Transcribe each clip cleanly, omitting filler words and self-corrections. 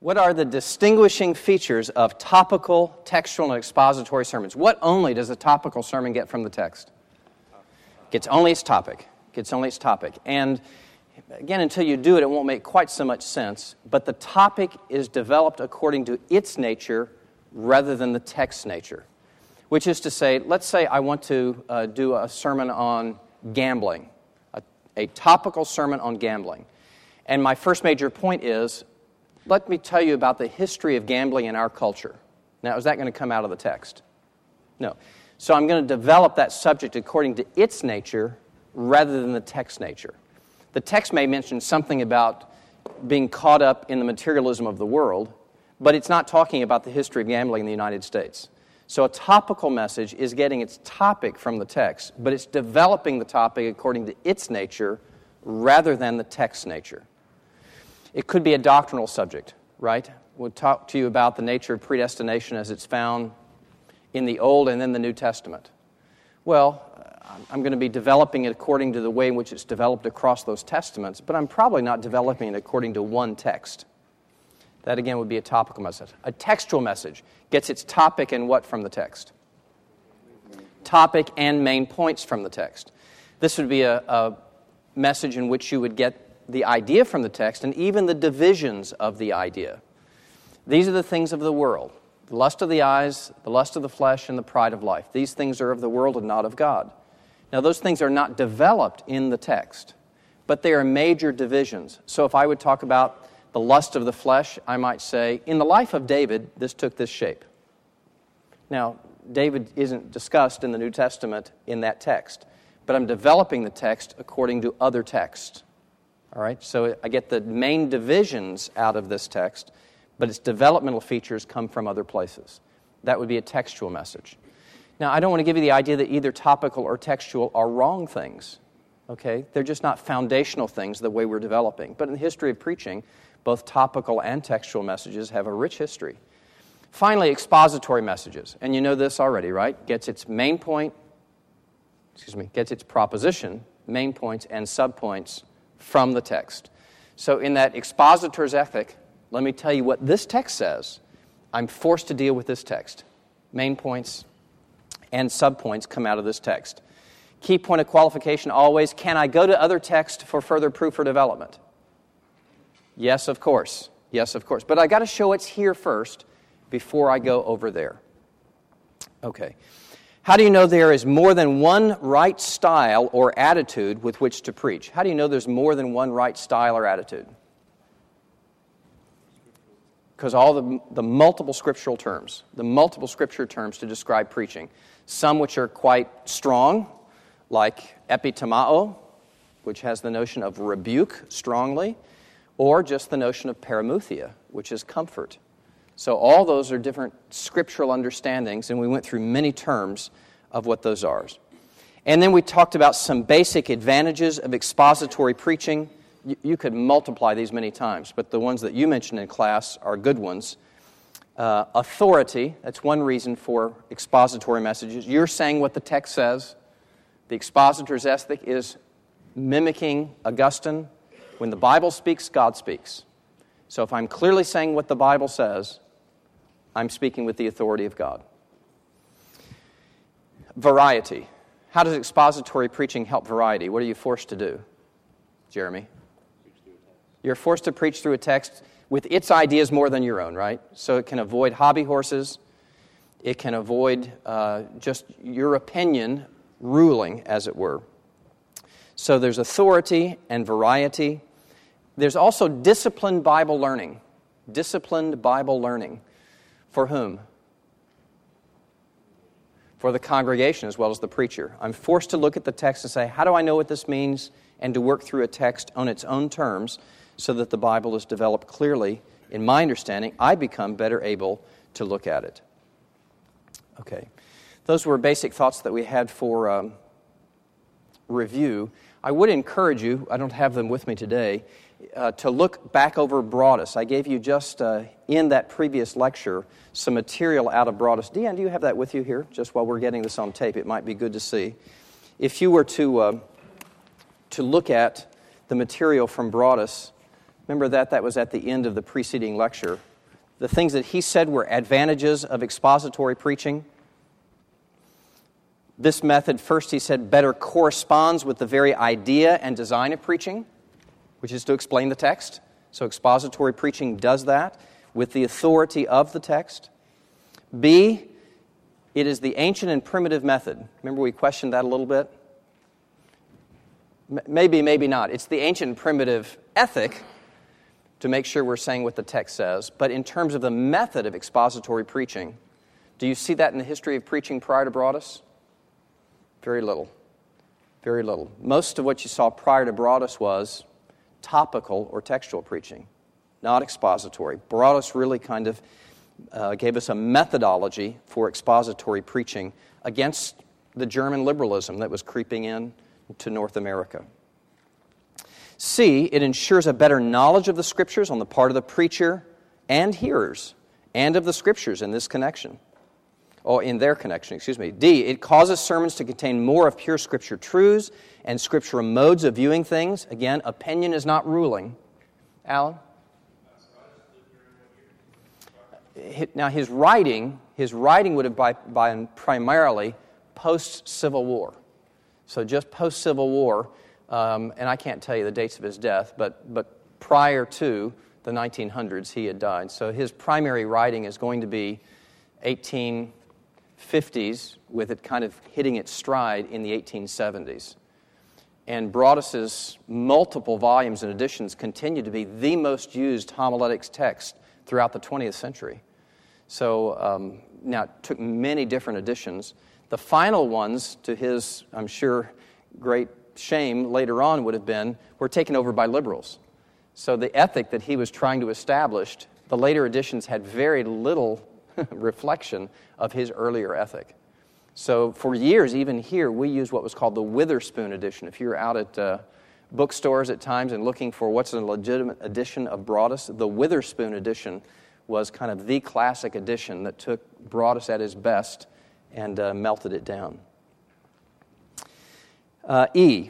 What are the distinguishing features of topical, textual, and expository sermons? What only does a topical sermon get from the text? Gets only its topic. Gets only its topic. And again, until you do it, it won't make quite so much sense. But the topic is developed according to its nature rather than the text's nature. Which is to say, let's say I want to do a sermon on gambling, a topical sermon on gambling. And my first major point is, let me tell you about the history of gambling in our culture. Now, is that going to come out of the text? No. So I'm going to develop that subject according to its nature rather than the text nature. The text may mention something about being caught up in the materialism of the world, but it's not talking about the history of gambling in the United States. So a topical message is getting its topic from the text, but it's developing the topic according to its nature rather than the text's nature. It could be a doctrinal subject, right? We'll talk to you about the nature of predestination as it's found in the Old and then the New Testament. Well, I'm going to be developing it according to the way in which it's developed across those testaments, but I'm probably not developing it according to one text. That, again, would be a topical message. A textual message gets its topic and what from the text? Topic and main points from the text. This would be a message in which you would get the idea from the text and even the divisions of the idea. These are the things of the world. The lust of the eyes, the lust of the flesh, and the pride of life. These things are of the world and not of God. Now, those things are not developed in the text, but they are major divisions. So if I would talk about the lust of the flesh, I might say, in the life of David, this took this shape. Now, David isn't discussed in the New Testament in that text, but I'm developing the text according to other texts. All right, so I get the main divisions out of this text, but its developmental features come from other places. That would be a textual message. Now, I don't want to give you the idea that either topical or textual are wrong things. Okay, they're just not foundational things the way we're developing. But in the history of preaching, both topical and textual messages have a rich history. Finally, expository messages, and you know this already, right? Gets its proposition, main points, and subpoints from the text. So in that expositor's ethic, let me tell you what this text says. I'm forced to deal with this text. Main points and subpoints come out of this text. Key point of qualification always, can I go to other texts for further proof or development? Yes, of course. Yes, of course. But I got to show it's here first before I go over there. Okay. How do you know there is more than one right style or attitude with which to preach? How do you know there's more than one right style or attitude? Because all the multiple scriptural terms, the multiple scripture terms to describe preaching, some which are quite strong, like epitomao, which has the notion of rebuke strongly, or just the notion of paramouthia, which is comfort. So all those are different scriptural understandings, and we went through many terms of what those are. And then we talked about some basic advantages of expository preaching. You could multiply these many times, but the ones that you mentioned in class are good ones. Authority, that's one reason for expository messages. You're saying what the text says. The expositor's ethic is mimicking Augustine. When the Bible speaks, God speaks. So if I'm clearly saying what the Bible says, I'm speaking with the authority of God. Variety. How does expository preaching help variety? What are you forced to do, Jeremy? You're forced to preach through a text with its ideas more than your own, right? So it can avoid hobby horses. It can avoid just your opinion ruling, as it were. So there's authority and variety. There's also disciplined Bible learning. Disciplined Bible learning. For whom? For the congregation as well as the preacher. I'm forced to look at the text and say, how do I know what this means? And to work through a text on its own terms so that the Bible is developed clearly. In my understanding, I become better able to look at it. Okay. Those were basic thoughts that we had for review. I would encourage you, I don't have them with me today, to look back over Broadus. I gave you just in that previous lecture some material out of Broadus. Deanne, do you have that with you here? Just while we're getting this on tape, it might be good to see. If you were to look at the material from Broadus, remember that was at the end of the preceding lecture. the things that he said were advantages of expository preaching. This method, first he said, better corresponds with the very idea and design of preaching, which is to explain the text. So expository preaching does that with the authority of the text. B, it is the ancient and primitive method. Remember we questioned that a little bit? Maybe, maybe not. It's the ancient and primitive ethic to make sure we're saying what the text says. But in terms of the method of expository preaching, do you see that in the history of preaching prior to Broadus? Very little. Very little. Most of what you saw prior to Broadus was topical or textual preaching, not expository. Broadus really kind of gave us a methodology for expository preaching against the German liberalism that was creeping in to North America. C, it ensures a better knowledge of the Scriptures on the part of the preacher and hearers, and of the Scriptures in this connection. Oh, in their connection, excuse me. D, it causes sermons to contain more of pure Scripture truths and Scriptural modes of viewing things. Again, opinion is not ruling. Alan? Now, his writing would have been primarily post-Civil War. So just post-Civil War, and I can't tell you the dates of his death, but prior to the 1900s, he had died. So his primary writing is going to be 1850s, with it kind of hitting its stride in the 1870s. And Broadus's multiple volumes and editions continue to be the most used homiletics text throughout the 20th century. So now it took many different editions. The final ones, to his, I'm sure, great shame later on were taken over by liberals. So the ethic that he was trying to establish, the later editions had very little reflection of his earlier ethic. So for years, even here, we used what was called the Witherspoon edition. If you're out at bookstores at times and looking for what's a legitimate edition of Broadus, the Witherspoon edition was kind of the classic edition that took Broadus at his best and melted it down. E,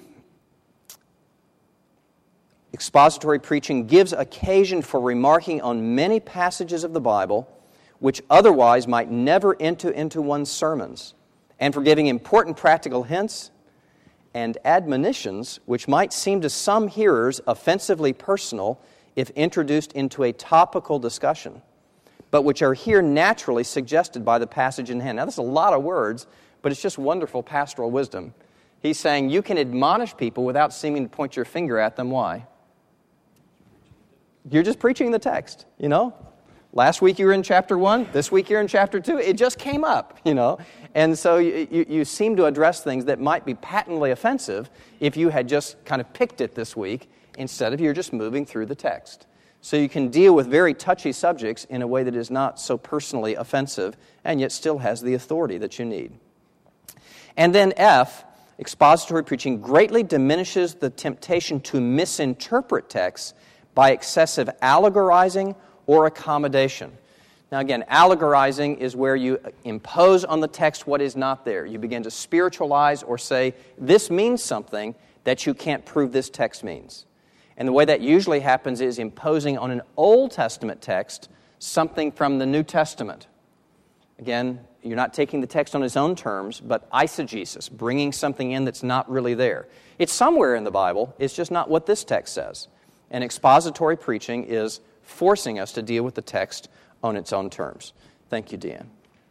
expository preaching gives occasion for remarking on many passages of the Bible which otherwise might never enter into one's sermons, and for giving important practical hints and admonitions which might seem to some hearers offensively personal if introduced into a topical discussion, but which are here naturally suggested by the passage in hand. Now, that's a lot of words, but it's just wonderful pastoral wisdom. He's saying you can admonish people without seeming to point your finger at them. Why? You're just preaching the text, you know? Last week you were in chapter 1, this week you're in chapter 2. It just came up, you know? And so you seem to address things that might be patently offensive if you had just kind of picked it this week instead of you're just moving through the text. So you can deal with very touchy subjects in a way that is not so personally offensive and yet still has the authority that you need. And then F, expository preaching greatly diminishes the temptation to misinterpret texts by excessive allegorizing or accommodation. Now again, allegorizing is where you impose on the text what is not there. You begin to spiritualize or say, this means something that you can't prove this text means. And the way that usually happens is imposing on an Old Testament text something from the New Testament. Again, you're not taking the text on its own terms, but eisegesis, bringing something in that's not really there. It's somewhere in the Bible, it's just not what this text says. And expository preaching is forcing us to deal with the text on its own terms. Thank you, Deanne.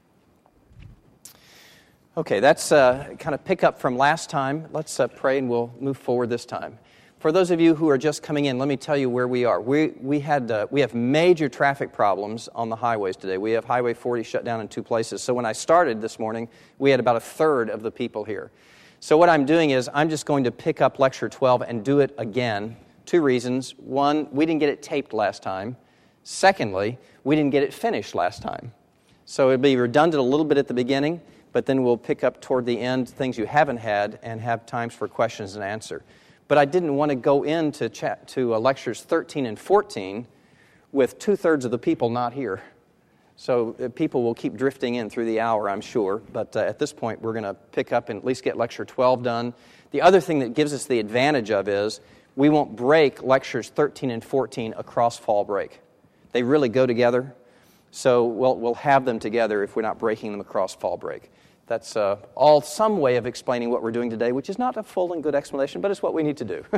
Okay, that's kind of pick up from last time. Let's pray and we'll move forward this time. For those of you who are just coming in, let me tell you where we are. We have major traffic problems on the highways today. We have Highway 40 shut down in 2 places. So when I started this morning, we had about a third of the people here. So what I'm doing is I'm just going to pick up Lecture 12 and do it again. 2 reasons. One, we didn't get it taped last time. Secondly, we didn't get it finished last time. So it'll be redundant a little bit at the beginning, but then we'll pick up toward the end things you haven't had and have times for questions and answer. But I didn't want to go into Lectures 13 and 14 with 2/3 of the people not here. So people will keep drifting in through the hour, I'm sure. But at this point, we're going to pick up and at least get Lecture 12 done. The other thing that gives us the advantage of is we won't break Lectures 13 and 14 across fall break. They really go together. So we'll have them together if we're not breaking them across fall break. That's all some way of explaining what we're doing today, which is not a full and good explanation, but it's what we need to do.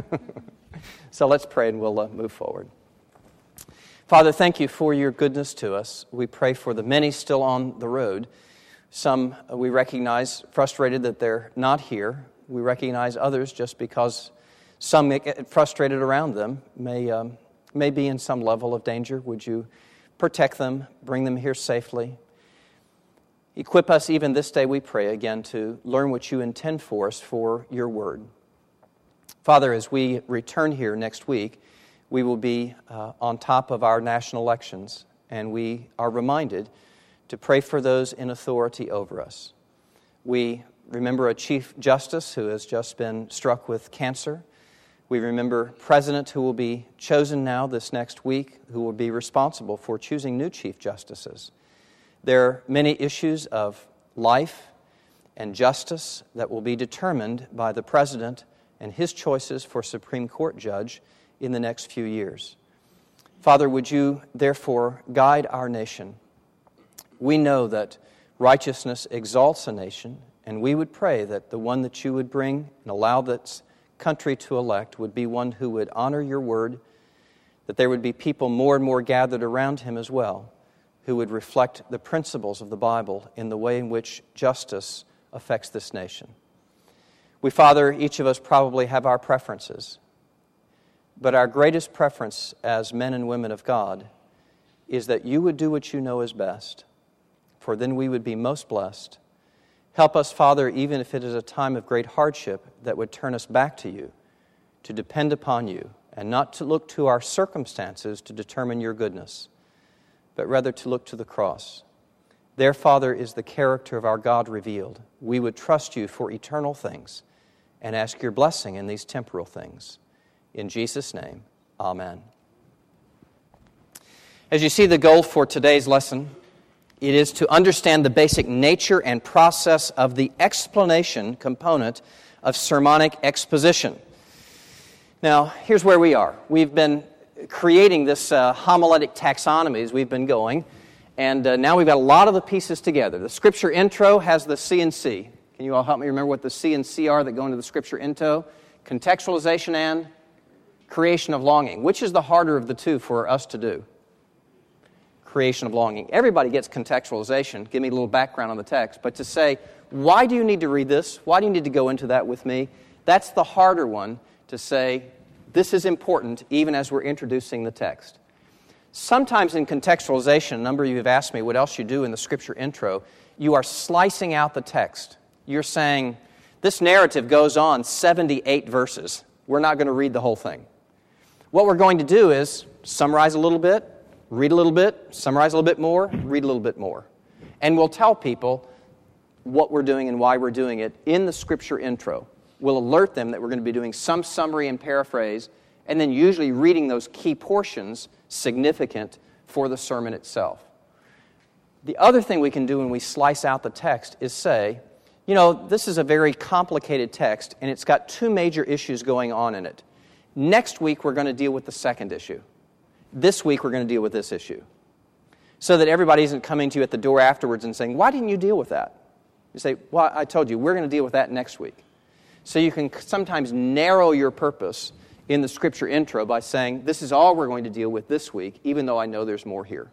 So let's pray and we'll move forward. Father, thank you for your goodness to us. We pray for the many still on the road. Some we recognize frustrated that they're not here. We recognize others just because some get frustrated around them may be in some level of danger. Would you protect them, bring them here safely? Equip us even this day, we pray, again, to learn what you intend for us for your word. Father, as we return here next week, we will be on top of our national elections, and we are reminded to pray for those in authority over us. We remember a Chief Justice who has just been struck with cancer. We remember President who will be chosen now this next week, who will be responsible for choosing new Chief Justices. There are many issues of life and justice that will be determined by the President and his choices for Supreme Court judge in the next few years. Father, would you therefore guide our nation? We know that righteousness exalts a nation, and we would pray that the one that you would bring and allow this country to elect would be one who would honor your word, that there would be people more and more gathered around him as well, who would reflect the principles of the Bible in the way in which justice affects this nation. We, Father, each of us probably have our preferences, but our greatest preference as men and women of God is that you would do what you know is best, for then we would be most blessed. Help us, Father, even if it is a time of great hardship, that would turn us back to you, to depend upon you, and not to look to our circumstances to determine your goodness, but rather to look to the cross. There, Father, is the character of our God revealed. We would trust you for eternal things and ask your blessing in these temporal things. In Jesus' name, amen. As you see, the goal for today's lesson, it is to understand the basic nature and process of the explanation component of sermonic exposition. Now, here's where we are. We've been creating this homiletic taxonomy as we've been going, and now we've got a lot of the pieces together. The Scripture intro has the C and C. Can you all help me remember what the C and C are that go into the Scripture intro? Contextualization and creation of longing. Which is the harder of the two for us to do? Creation of longing. Everybody gets contextualization. Give me a little background on the text. But to say, why do you need to read this? Why do you need to go into that with me? That's the harder one to say, this is important even as we're introducing the text. Sometimes in contextualization, a number of you have asked me what else you do in the Scripture intro. You are slicing out the text. You're saying, this narrative goes on 78 verses. We're not going to read the whole thing. What we're going to do is summarize a little bit, read a little bit, summarize a little bit more, read a little bit more. And we'll tell people what we're doing and why we're doing it in the Scripture intro. We'll alert them that we're going to be doing some summary and paraphrase, and then usually reading those key portions significant for the sermon itself. The other thing we can do when we slice out the text is say, you know, this is a very complicated text, and it's got two major issues going on in it. Next week, we're going to deal with the second issue. This week, we're going to deal with this issue. So that everybody isn't coming to you at the door afterwards and saying, why didn't you deal with that? You say, well, I told you, we're going to deal with that next week. So you can sometimes narrow your purpose in the Scripture intro by saying, this is all we're going to deal with this week, even though I know there's more here.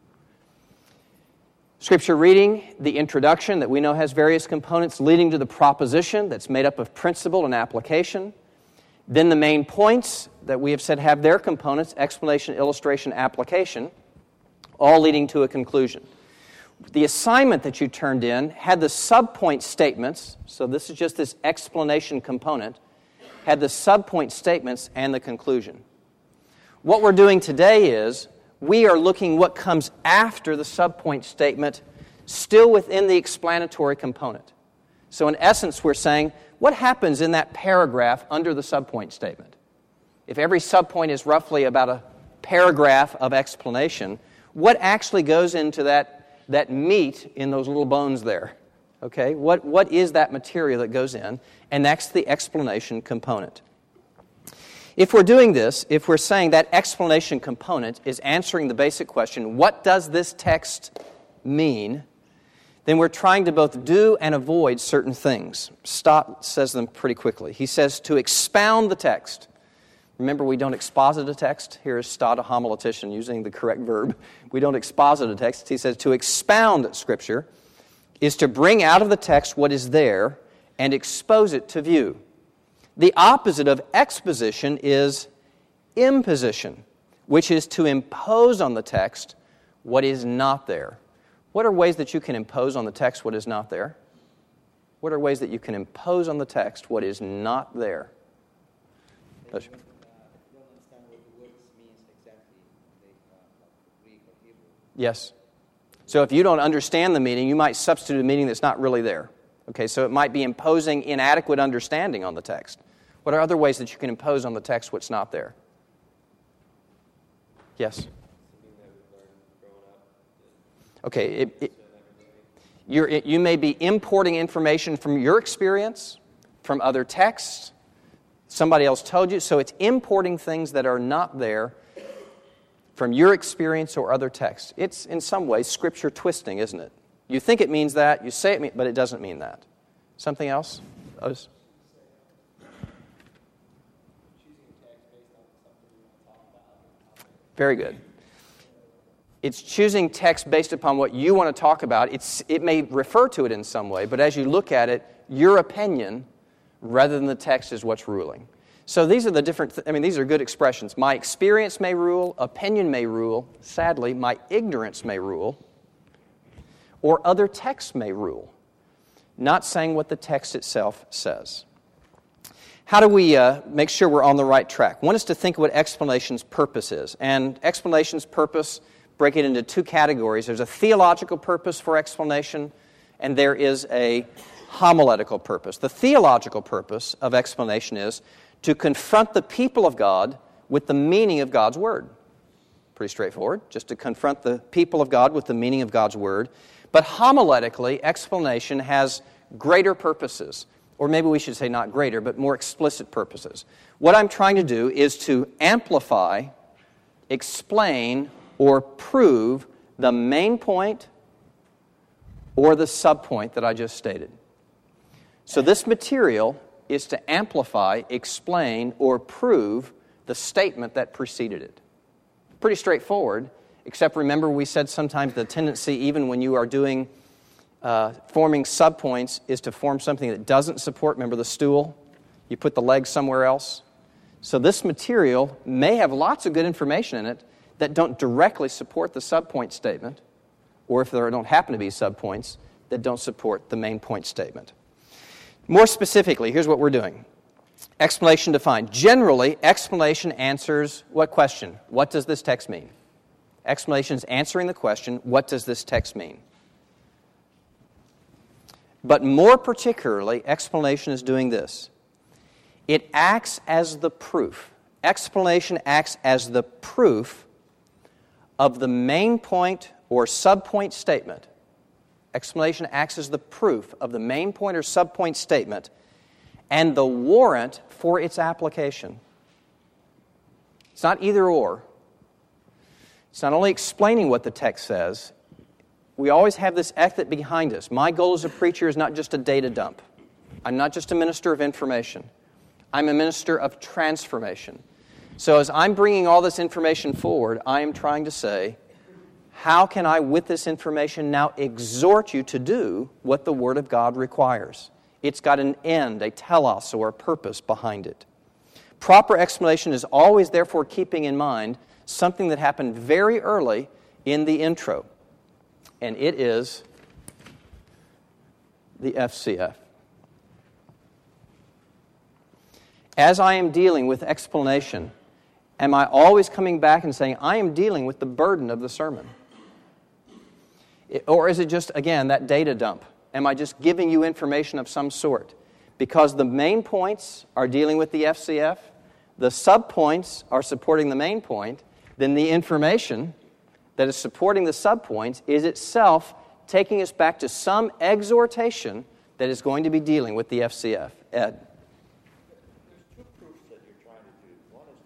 Scripture reading, the introduction that we know has various components leading to the proposition that's made up of principle and application. Then the main points that we have said have their components, explanation, illustration, application, all leading to a conclusion. The assignment that you turned in had the subpoint statements, so this is just this explanation component, had the subpoint statements and the conclusion. What we're doing today is we are looking what comes after the subpoint statement, still within the explanatory component. So in essence, we're saying, what happens in that paragraph under the subpoint statement? If every subpoint is roughly about a paragraph of explanation, what actually goes into that meat in those little bones there? Okay, what is that material that goes in? And that's the explanation component. If we're doing this, if we're saying that explanation component is answering the basic question, what does this text mean, then we're trying to both do and avoid certain things. Stott says them pretty quickly. He says to expound the text. Remember, we don't exposit a text. Here is Stott, a homiletician, using the correct verb. We don't exposit a text. He says to expound Scripture is to bring out of the text what is there and expose it to view. The opposite of exposition is imposition, which is to impose on the text what is not there. What are ways that you can impose on the text what is not there? What are ways that you can impose on the text what is not there? Yes. So if you don't understand the meaning, you might substitute a meaning that's not really there. Okay, so it might be imposing inadequate understanding on the text. What are other ways that you can impose on the text what's not there? Yes? Okay, you may be importing information from your experience, from other texts, somebody else told you, so it's importing things that are not there from your experience or other texts. It's, in some ways, Scripture twisting, isn't it? You think it means that, you say it, but it doesn't mean that. Something else? Others? Very good. It's choosing text based upon what you want to talk about. It may refer to it in some way, but as you look at it, your opinion, rather than the text, is what's ruling. So these are the different, these are good expressions. My experience may rule, opinion may rule, sadly, my ignorance may rule, or other texts may rule, not saying what the text itself says. How do we make sure we're on the right track? One is to think of what explanation's purpose is. And explanation's purpose, break it into two categories. There's a theological purpose for explanation, and there is a homiletical purpose. The theological purpose of explanation is to confront the people of God with the meaning of God's Word. Pretty straightforward, just to confront the people of God with the meaning of God's Word. But homiletically, explanation has greater purposes. Or maybe we should say not greater, but more explicit purposes. What I'm trying to do is to amplify, explain, or prove the main point or the subpoint that I just stated. So this material is to amplify, explain, or prove the statement that preceded it. Pretty straightforward, except remember we said sometimes the tendency, even when you are doing forming subpoints, is to form something that doesn't support, remember the stool? You put the leg somewhere else. So this material may have lots of good information in it that don't directly support the subpoint statement, or if there don't happen to be subpoints, that don't support the main point statement. More specifically, here's what we're doing. Explanation defined. Generally, explanation answers what question? What does this text mean? Explanation is answering the question, what does this text mean? But more particularly, explanation is doing this. It acts as the proof. Explanation acts as the proof of the main point or subpoint statement. Explanation acts as the proof of the main point or subpoint statement and the warrant for its application. It's not either or. It's not only explaining what the text says. We always have this ethic behind us. My goal as a preacher is not just a data dump. I'm not just a minister of information. I'm a minister of transformation. So as I'm bringing all this information forward, I am trying to say, how can I, with this information, now exhort you to do what the Word of God requires? It's got an end, a telos, or a purpose behind it. Proper explanation is always, therefore, keeping in mind something that happened very early in the intro, and it is the FCF. As I am dealing with explanation, am I always coming back and saying, I am dealing with the burden of the sermon? Or is it just, again, that data dump? Am I just giving you information of some sort? Because the main points are dealing with the FCF, the subpoints are supporting the main point, then the information that is supporting the subpoints is itself taking us back to some exhortation that is going to be dealing with the FCF. Ed? There's two proofs that you're trying to do. One is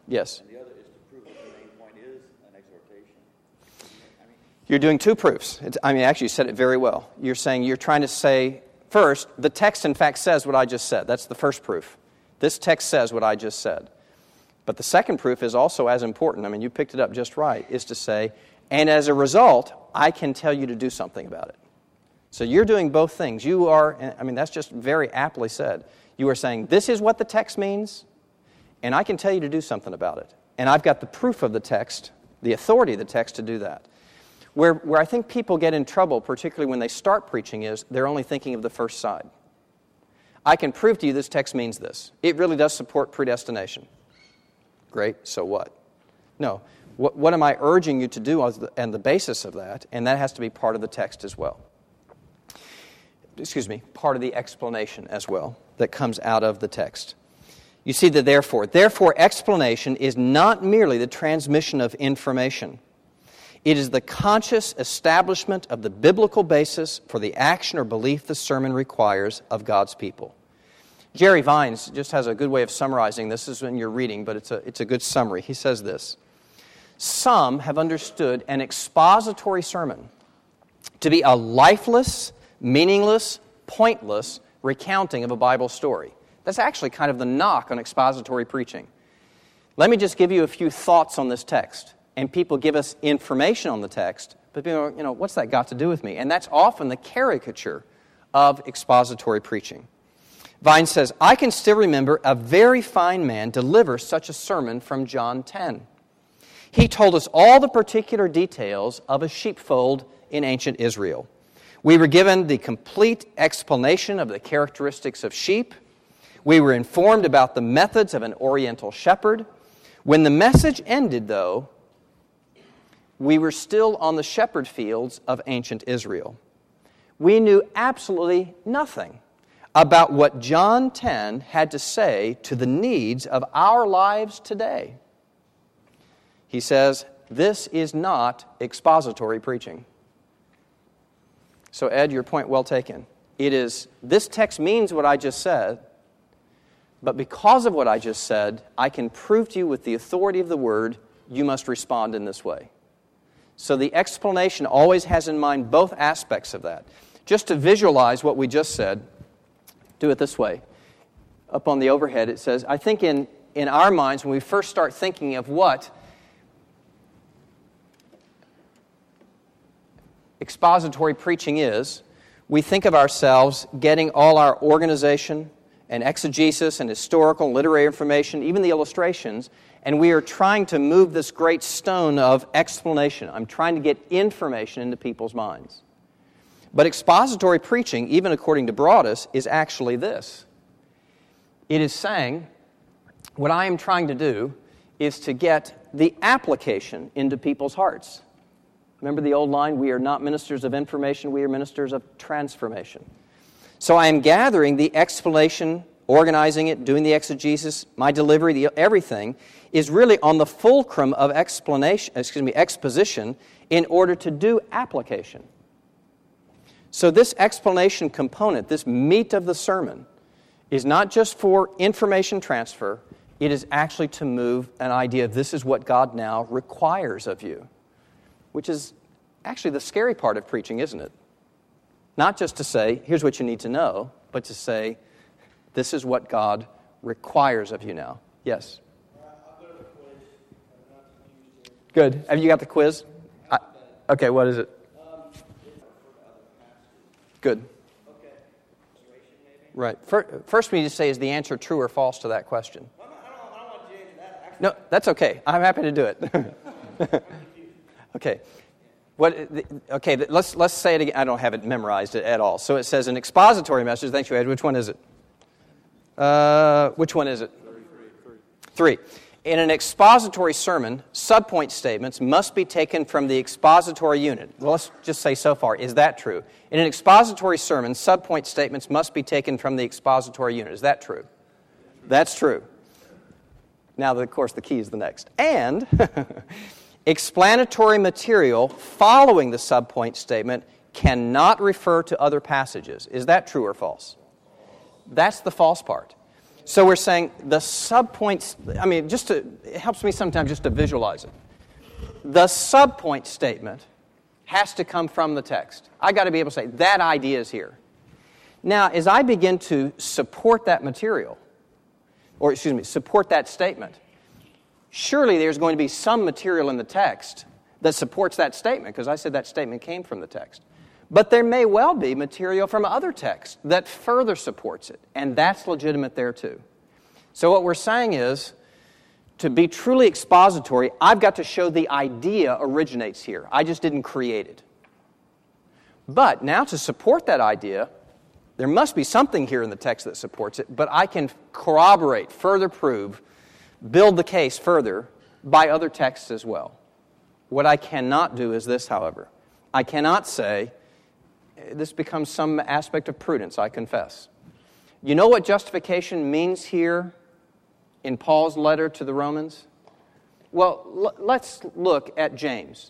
Yes. And the other is to prove that the main point is an exhortation. You're doing two proofs. Actually, you said it very well. You're trying to say, first, the text in fact says what I just said. That's the first proof. This text says what I just said. But the second proof is also as important. You picked it up just right, is to say, and as a result, I can tell you to do something about it. So you're doing both things. You are, that's just very aptly said. You are saying, this is what the text means, and I can tell you to do something about it. And I've got the proof of the text, the authority of the text to do that. Where I think people get in trouble, particularly when they start preaching, is they're only thinking of the first side. I can prove to you this text means this. It really does support predestination. Great, so what? No. What am I urging you to do on the basis of that? And that has to be part of the text as well. Part of the explanation as well that comes out of the text. You see the therefore. Therefore, explanation is not merely the transmission of information. It is the conscious establishment of the biblical basis for the action or belief the sermon requires of God's people. Jerry Vines just has a good way of summarizing this. This is when you're reading, but it's a good summary. He says this: some have understood an expository sermon to be a lifeless, meaningless, pointless recounting of a Bible story. That's actually kind of the knock on expository preaching. Let me just give you a few thoughts on this text. And people give us information on the text, but people go, what's that got to do with me? And that's often the caricature of expository preaching. Vine says, I can still remember a very fine man deliver such a sermon from John 10. He told us all the particular details of a sheepfold in ancient Israel. We were given the complete explanation of the characteristics of sheep. We were informed about the methods of an oriental shepherd. When the message ended, though, we were still on the shepherd fields of ancient Israel. We knew absolutely nothing about what John 10 had to say to the needs of our lives today. He says, this is not expository preaching. So, Ed, your point well taken. This text means what I just said, but because of what I just said, I can prove to you with the authority of the Word, you must respond in this way. So the explanation always has in mind both aspects of that. Just to visualize what we just said, do it this way. Up on the overhead it says, I think in our minds when we first start thinking of what expository preaching is, we think of ourselves getting all our organization and exegesis and historical and literary information, even the illustrations, and we are trying to move this great stone of explanation. I'm trying to get information into people's minds. But expository preaching, even according to Broadus, is actually this. It is saying, what I am trying to do is to get the application into people's hearts. Remember the old line, we are not ministers of information, we are ministers of transformation. So I am gathering the explanation, organizing it, doing the exegesis, my delivery, everything is really on the fulcrum of exposition in order to do application. So this explanation component, this meat of the sermon, is not just for information transfer, it is actually to move an idea of this is what God now requires of you, which is actually the scary part of preaching, isn't it? Not just to say, here's what you need to know, but to say, this is what God requires of you now. Yes? Good. Have you got the quiz? Okay, what is it? Good. Right. First we need to say, is the answer true or false to that question? I don't want to answer that. No, that's okay. I'm happy to do it. Okay. Let's say it again. I don't have it memorized at all. So it says an expository message. Thank you, Ed. Which one is it? Which one is it? 3. In an expository sermon, subpoint statements must be taken from the expository unit. Well, let's just say so far. Is that true? In an expository sermon, subpoint statements must be taken from the expository unit. Is that true? That's true. Now, of course, the key is the next. And explanatory material following the subpoint statement cannot refer to other passages. Is that true or false? That's the false part. So we're saying the subpoints, it helps me sometimes just to visualize it. The subpoint statement has to come from the text. I got to be able to say, that idea is here. Now, as I begin to support that material, support that statement, surely there's going to be some material in the text that supports that statement, because I said that statement came from the text. But there may well be material from other texts that further supports it, and that's legitimate there too. So what we're saying is, to be truly expository, I've got to show the idea originates here. I just didn't create it. But now to support that idea, there must be something here in the text that supports it, but I can corroborate, further prove, build the case further by other texts as well. What I cannot do is this, however. I cannot say, this becomes some aspect of prudence, I confess. You know what justification means here in Paul's letter to the Romans? Well, let's look at James.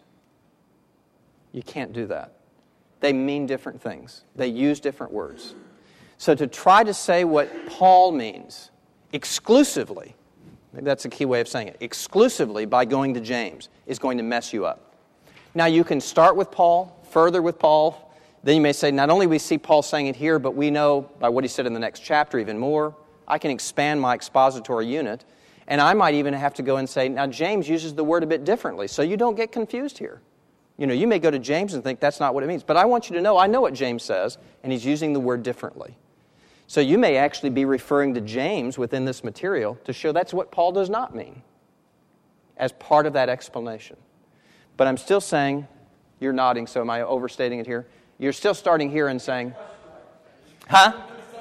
You can't do that. They mean different things. They use different words. So to try to say what Paul means exclusively, maybe that's a key way of saying it, exclusively by going to James is going to mess you up. Now you can start with Paul, further with Paul. Then you may say, not only we see Paul saying it here, but we know by what he said in the next chapter even more. I can expand my expository unit. And I might even have to go and say, now James uses the word a bit differently, so you don't get confused here. You may go to James and think that's not what it means. But I want you to know, I know what James says, and he's using the word differently. So you may actually be referring to James within this material to show that's what Paul does not mean as part of that explanation. But I'm still saying, you're nodding, so am I overstating it here? You're still starting here and saying, huh?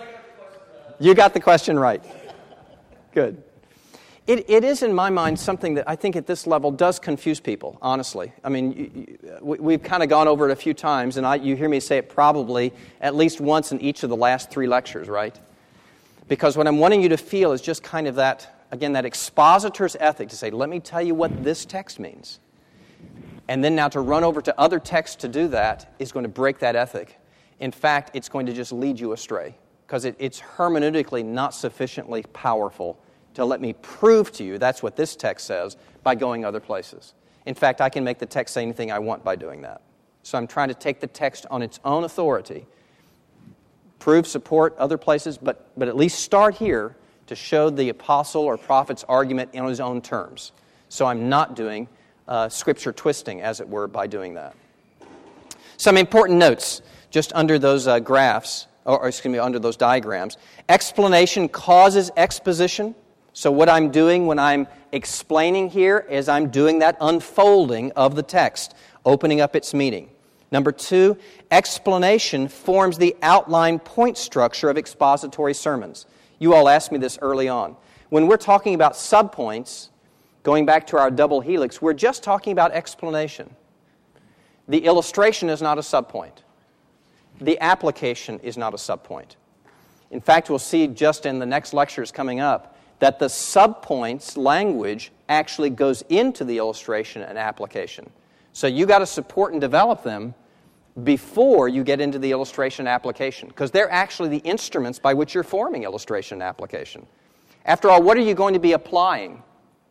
You got the question right. Good. It is, in my mind, something that I think at this level does confuse people, honestly. I mean, we've kind of gone over it a few times, and you hear me say it probably at least once in each of the last 3 lectures, right? Because what I'm wanting you to feel is just kind of that, again, that expositor's ethic to say, let me tell you what this text means. And then now to run over to other texts to do that is going to break that ethic. In fact, it's going to just lead you astray, because it's hermeneutically not sufficiently powerful to let me prove to you that's what this text says by going other places. In fact, I can make the text say anything I want by doing that. So I'm trying to take the text on its own authority, prove, support other places, but at least start here to show the apostle or prophet's argument in his own terms. So I'm not doing scripture twisting, as it were, by doing that. Some important notes just under those graphs, under those diagrams. Explanation causes exposition. So what I'm doing when I'm explaining here is I'm doing that unfolding of the text, opening up its meaning. Number 2, explanation forms the outline point structure of expository sermons. You all asked me this early on. When we're talking about subpoints, going back to our double helix, we're just talking about explanation. The illustration is not a subpoint. The application is not a subpoint. In fact, we'll see just in the next lectures coming up that the subpoints language actually goes into the illustration and application. So you got to support and develop them before you get into the illustration and application, because they're actually the instruments by which you're forming illustration and application. After all, what are you going to be applying?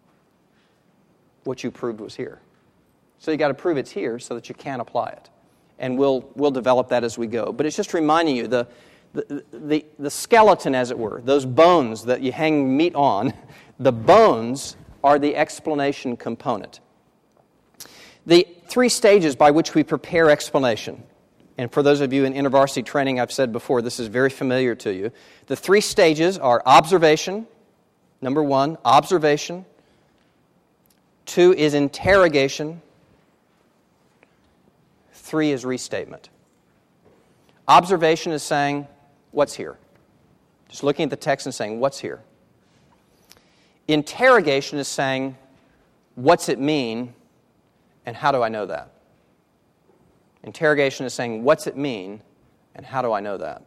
What you proved was here. So you got to prove it's here so that you can apply it. And we'll develop that as we go. But it's just reminding you, the skeleton, as it were, those bones that you hang meat on, the bones are the explanation component. The 3 stages by which we prepare explanation, and for those of you in InterVarsity training, I've said before, this is very familiar to you. The 3 stages are observation, number 1, observation. 2 is interrogation. 3 is restatement. Observation is saying, what's here? Just looking at the text and saying, what's here? Interrogation is saying, what's it mean, and how do I know that? Interrogation is saying, what's it mean, and how do I know that?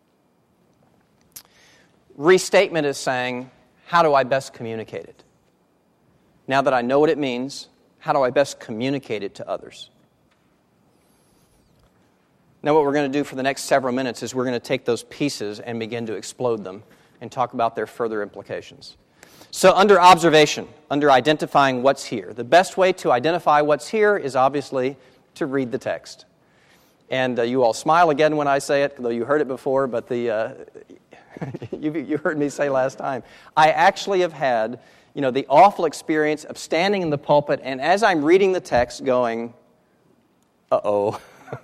Restatement is saying, how do I best communicate it? Now that I know what it means, how do I best communicate it to others? Now what we're going to do for the next several minutes is we're going to take those pieces and begin to explode them and talk about their further implications. So under observation, under identifying what's here, the best way to identify what's here is obviously to read the text. And you all smile again when I say it, though you heard it before, but you heard me say last time. I actually have had, the awful experience of standing in the pulpit and as I'm reading the text going, uh-oh,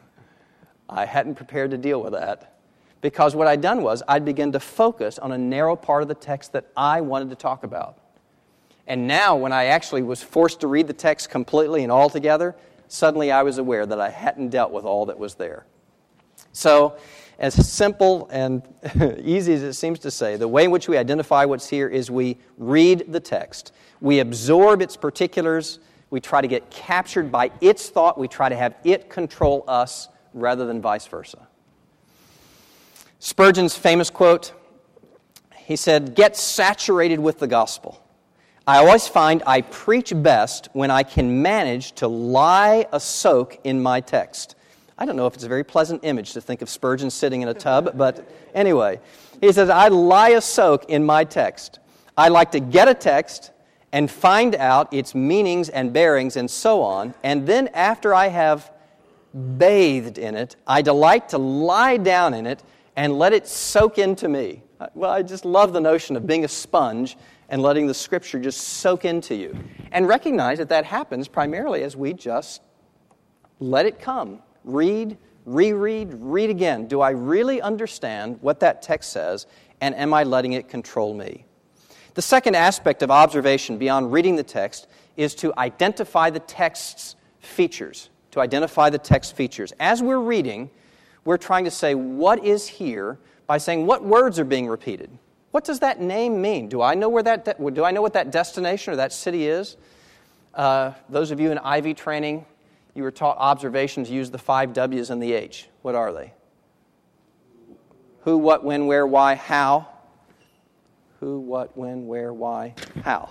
I hadn't prepared to deal with that. Because what I'd done was I'd begin to focus on a narrow part of the text that I wanted to talk about. And now when I actually was forced to read the text completely and all together, suddenly I was aware that I hadn't dealt with all that was there. So, as simple and easy as it seems to say, the way in which we identify what's here is we read the text. We absorb its particulars. We try to get captured by its thought. We try to have it control us rather than vice versa. Spurgeon's famous quote, he said, "Get saturated with the gospel. I always find I preach best when I can manage to lie a soak in my text." I don't know if it's a very pleasant image to think of Spurgeon sitting in a tub, but anyway, he says, "I lie a soak in my text. I like to get a text and find out its meanings and bearings and so on, and then after I have bathed in it, I delight to lie down in it and let it soak into me." Well, I just love the notion of being a sponge and letting the Scripture just soak into you. And recognize that that happens primarily as we just let it come. Read, reread, read again. Do I really understand what that text says, and am I letting it control me? The second aspect of observation beyond reading the text is to identify the text's features. To identify the text features. As we're reading, we're trying to say what is here by saying what words are being repeated. What does that name mean? Do I know what that destination or that city is? Those of you in Ivy training, you were taught observations use the 5 W's and the H. What are they? Who, what, when, where, why, how. Who, what, when, where, why, how.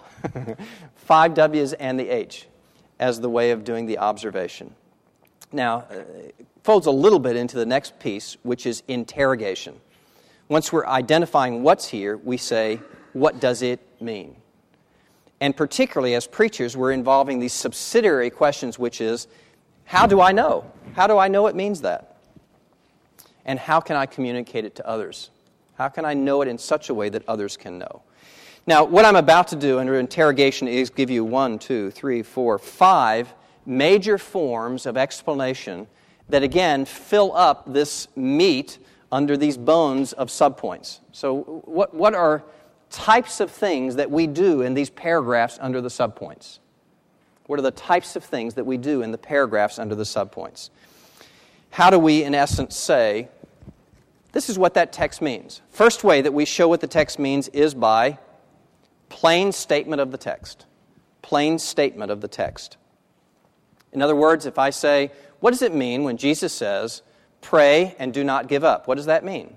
5 W's and the H as the way of doing the observation. Now, it folds a little bit into the next piece, which is interrogation. Once we're identifying what's here, we say, what does it mean? And particularly as preachers, we're involving these subsidiary questions, which is, how do I know? How do I know it means that? And how can I communicate it to others? How can I know it in such a way that others can know? Now, what I'm about to do under interrogation is give you 5 major forms of explanation that, again, fill up this meat under these bones of subpoints. So what are types of things that we do in these paragraphs under the subpoints? What are the types of things that we do in the paragraphs under the subpoints? How do we, in essence, say, this is what that text means? First way that we show what the text means is by plain statement of the text. Plain statement of the text. In other words, if I say, what does it mean when Jesus says, pray and do not give up? What does that mean?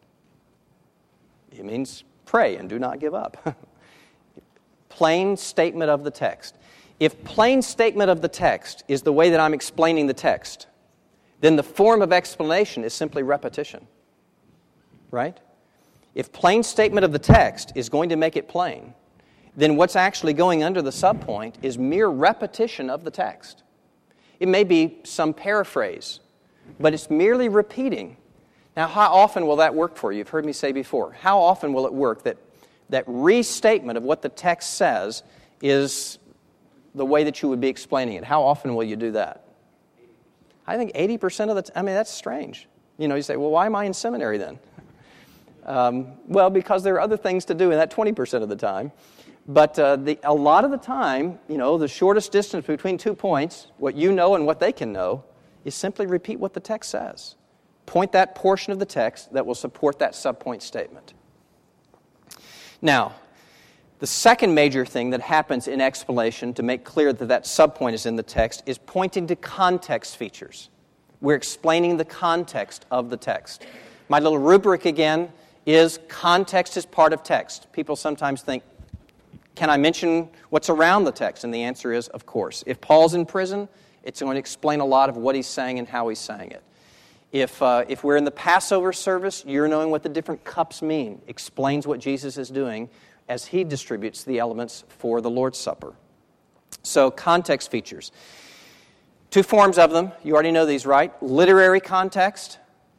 It means pray and do not give up. Plain statement of the text. If plain statement of the text is the way that I'm explaining the text, then the form of explanation is simply repetition. Right? If plain statement of the text is going to make it plain, then what's actually going under the subpoint is mere repetition of the text. It may be some paraphrase, but it's merely repeating. Now, how often will that work for you? You've heard me say before. How often will it work that restatement of what the text says is the way that you would be explaining it? How often will you do that? I think 80% of the time. That's strange. You say, well, why am I in seminary then? Well, because there are other things to do in that 20% of the time. But a lot of the time, the shortest distance between 2 points, what you know and what they can know, is simply repeat what the text says. Point that portion of the text that will support that subpoint statement. Now, the second major thing that happens in explanation to make clear that that subpoint is in the text is pointing to context features. We're explaining the context of the text. My little rubric again is context is part of text. People sometimes think, can I mention what's around the text? And the answer is, of course. If Paul's in prison, it's going to explain a lot of what he's saying and how he's saying it. If we're in the Passover service, you're knowing what the different cups mean. Explains what Jesus is doing as he distributes the elements for the Lord's Supper. So, context features. Two forms of them. You already know these, right? Literary context.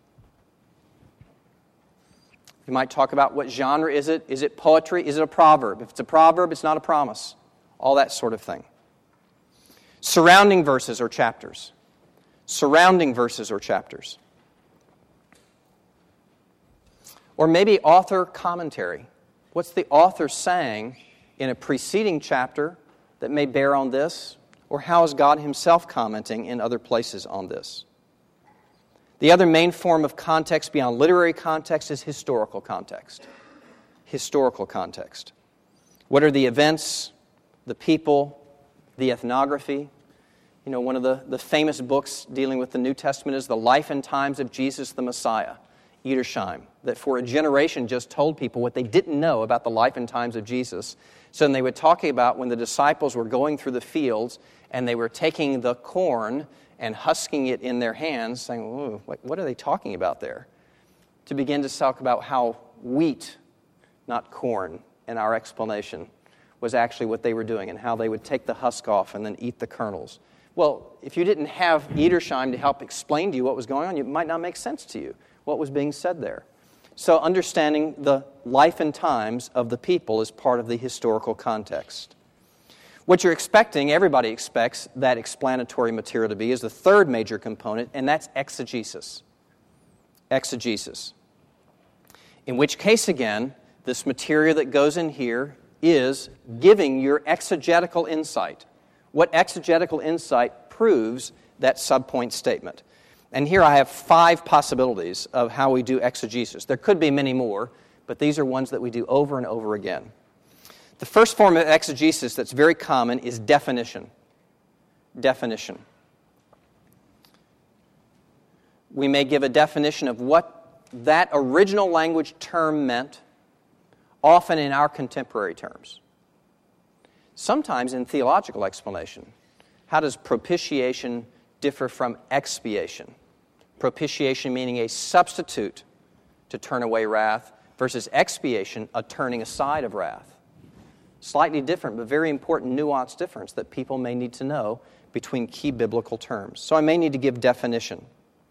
You might talk about what genre is it? Is it poetry? Is it a proverb? If it's a proverb, it's not a promise. All that sort of thing. Surrounding verses or chapters. Surrounding verses or chapters. Or maybe author commentary. What's the author saying in a preceding chapter that may bear on this? Or how is God himself commenting in other places on this? The other main form of context beyond literary context is historical context. Historical context. What are the events, the people, the ethnography? You know, one of the famous books dealing with the New Testament is The Life and Times of Jesus the Messiah, Edersheim, that for a generation just told people what they didn't know about the life and times of Jesus. So then they would talk about when the disciples were going through the fields and they were taking the corn and husking it in their hands, saying, "Ooh, what are they talking about there?" To begin to talk about how wheat, not corn, in our explanation, was actually what they were doing and how they would take the husk off and then eat the kernels. Well, if you didn't have Edersheim to help explain to you what was going on, it might not make sense to you what was being said there. So understanding the life and times of the people is part of the historical context. What you're expecting, everybody expects that explanatory material to be, is the third major component, and that's exegesis. Exegesis. In which case, again, this material that goes in here is giving your exegetical insight. What exegetical insight proves that subpoint statement? And here I have 5 possibilities of how we do exegesis. There could be many more, but these are ones that we do over and over again. The first form of exegesis that's very common is definition. Definition. We may give a definition of what that original language term meant, often in our contemporary terms. Sometimes in theological explanation. How does propitiation differ from expiation? Propitiation meaning a substitute to turn away wrath versus expiation, a turning aside of wrath. Slightly different, but very important nuanced difference that people may need to know between key biblical terms. So I may need to give definition.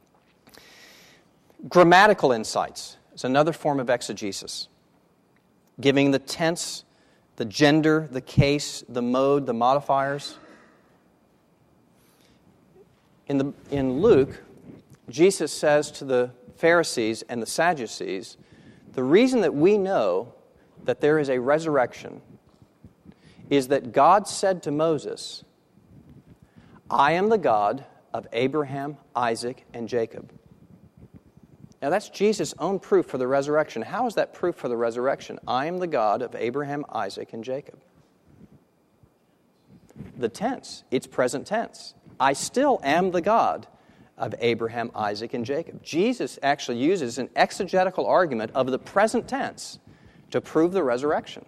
Grammatical insights is another form of exegesis. Giving the tense, the gender, the case, the mode, the modifiers. In Luke, Jesus says to the Pharisees and the Sadducees, the reason that we know that there is a resurrection is that God said to Moses, "I am the God of Abraham, Isaac, and Jacob." Now that's Jesus' own proof for the resurrection. How is that proof for the resurrection? I am the God of Abraham, Isaac, and Jacob. The tense, it's present tense. I still am the God of Abraham, Isaac, and Jacob. Jesus actually uses an exegetical argument of the present tense to prove the resurrection.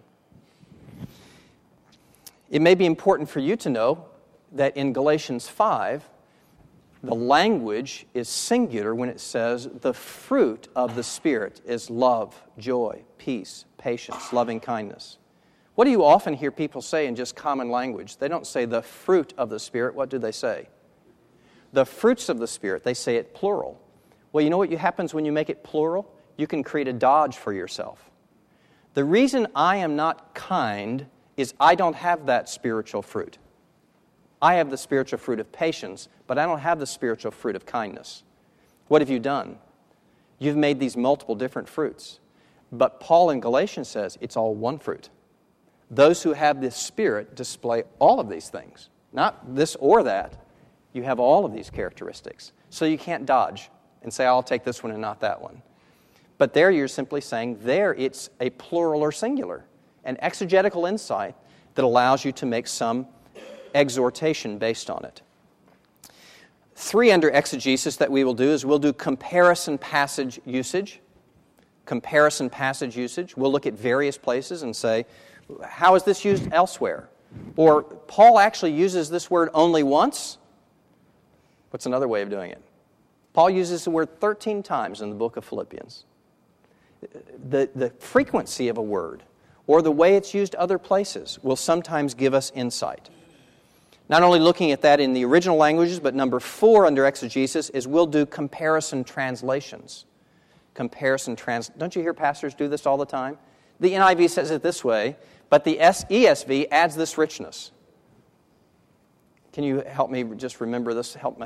It may be important for you to know that in Galatians 5, the language is singular when it says the fruit of the Spirit is love, joy, peace, patience, loving kindness. What do you often hear people say in just common language? They don't say the fruit of the Spirit. What do they say? The fruits of the Spirit. They say it plural. Well, you know what happens when you make it plural? You can create a dodge for yourself. The reason I am not kind is I don't have that spiritual fruit. I have the spiritual fruit of patience, but I don't have the spiritual fruit of kindness. What have you done? You've made these multiple different fruits. But Paul in Galatians says it's all one fruit. Those who have this Spirit display all of these things. Not this or that. You have all of these characteristics. So you can't dodge and say, I'll take this one and not that one. But there you're simply saying, there it's a plural or singular. An exegetical insight that allows you to make some exhortation based on it. 3 under exegesis that we will do is we'll do comparison passage usage. Comparison passage usage. We'll look at various places and say, how is this used elsewhere? Or Paul actually uses this word only once. What's another way of doing it? Paul uses the word 13 times in the book of Philippians. The frequency of a word or the way it's used other places will sometimes give us insight. Not only looking at that in the original languages, but number 4 under exegesis is we'll do comparison translations. Don't you hear pastors do this all the time? The NIV says it this way, but the ESV adds this richness. Can you help me just remember this? Help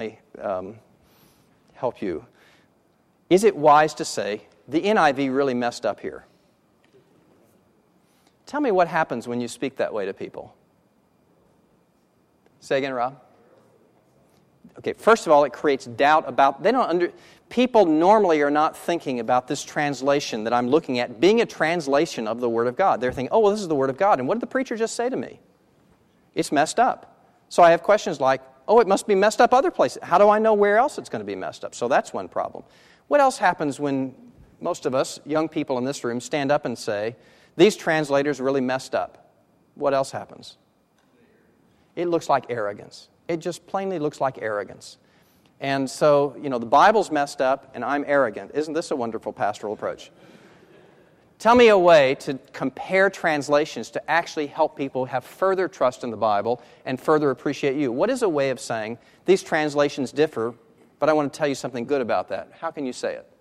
you. Is it wise to say, the NIV really messed up here? Tell me what happens when you speak that way to people. Say again, Rob. Okay, first of all, it creates doubt about, people normally are not thinking about this translation that I'm looking at being a translation of the Word of God. They're thinking, oh, well, this is the Word of God, and what did the preacher just say to me? It's messed up. So I have questions like, oh, it must be messed up other places. How do I know where else it's going to be messed up? So that's one problem. What else happens when most of us, young people in this room, stand up and say, these translators really messed up? What else happens? It looks like arrogance. It just plainly looks like arrogance. And so, the Bible's messed up and I'm arrogant. Isn't this a wonderful pastoral approach? Tell me a way to compare translations to actually help people have further trust in the Bible and further appreciate you. What is a way of saying, these translations differ, but I want to tell you something good about that? How can you say it?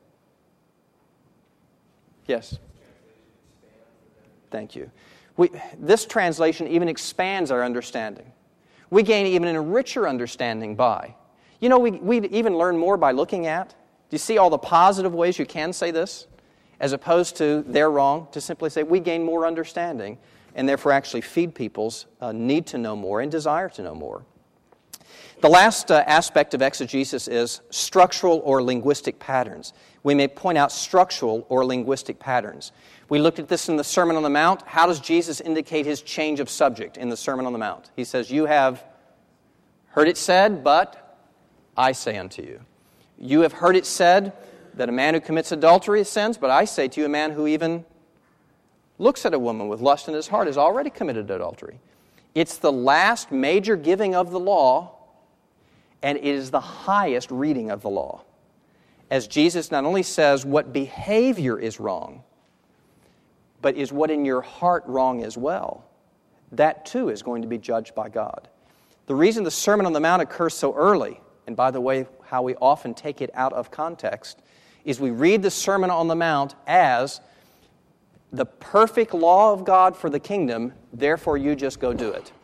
Yes? Thank you. This translation even expands our understanding. We gain even a richer understanding by. We even learn more by looking at. Do you see all the positive ways you can say this? As opposed to, they're wrong, to simply say, we gain more understanding, and therefore actually feed people's need to know more and desire to know more. The last aspect of exegesis is structural or linguistic patterns. We may point out structural or linguistic patterns. We looked at this in the Sermon on the Mount. How does Jesus indicate his change of subject in the Sermon on the Mount? He says, you have heard it said, but I say unto you. You have heard it said that a man who commits adultery sins, but I say to you, a man who even looks at a woman with lust in his heart has already committed adultery. It's the last major giving of the law, and it is the highest reading of the law. As Jesus not only says what behavior is wrong, but is what in your heart wrong as well. That too is going to be judged by God. The reason the Sermon on the Mount occurs so early, and by the way, how we often take it out of context, is we read the Sermon on the Mount as the perfect law of God for the kingdom, therefore you just go do it.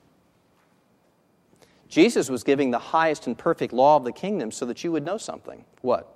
Jesus was giving the highest and perfect law of the kingdom so that you would know something. What?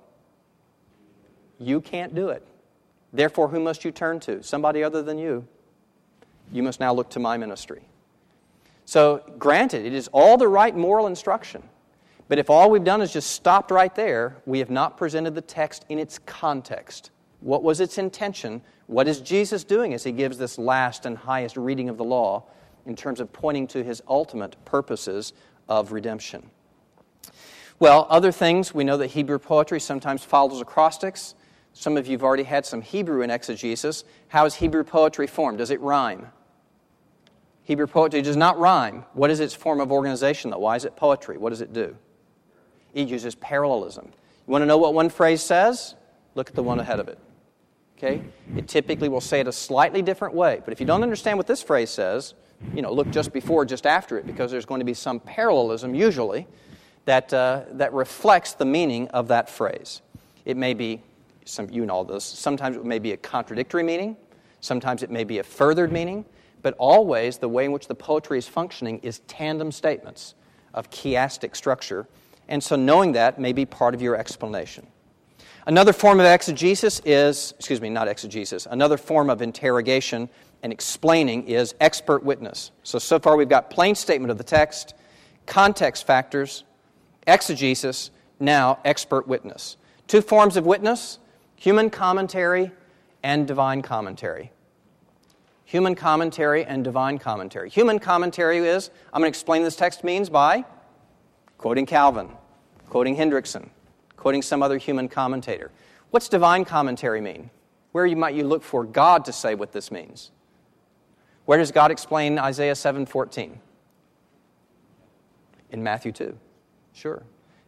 You can't do it. Therefore, who must you turn to? Somebody other than you. You must now look to my ministry. So, granted, it is all the right moral instruction. But if all we've done is just stopped right there, we have not presented the text in its context. What was its intention? What is Jesus doing as he gives this last and highest reading of the law in terms of pointing to his ultimate purposes of redemption? Well, other things, we know that Hebrew poetry sometimes follows acrostics. Some of you have already had some Hebrew in exegesis. How is Hebrew poetry formed? Does it rhyme? Hebrew poetry does not rhyme. What is its form of organization, though? Why is it poetry? What does it do? It uses parallelism. You want to know what one phrase says? Look at the one ahead of it. Okay? It typically will say it a slightly different way. But if you don't understand what this phrase says, look just before, just after it, because there's going to be some parallelism, usually, that reflects the meaning of that phrase. It may be, sometimes it may be a contradictory meaning, sometimes it may be a furthered meaning, but always the way in which the poetry is functioning is tandem statements of chiastic structure, and so knowing that may be part of your explanation. Another form of exegesis is, another form of interrogation and explaining is expert witness. So far we've got plain statement of the text, context factors, exegesis, now expert witness. Two forms of witness, human commentary and divine commentary. Human commentary and divine commentary. Human commentary is, I'm going to explain this text means by quoting Calvin, quoting Hendrickson, quoting some other human commentator. What's divine commentary mean? Where might you look for God to say what this means? Where does God explain Isaiah 7:14? In Matthew 2. Sure.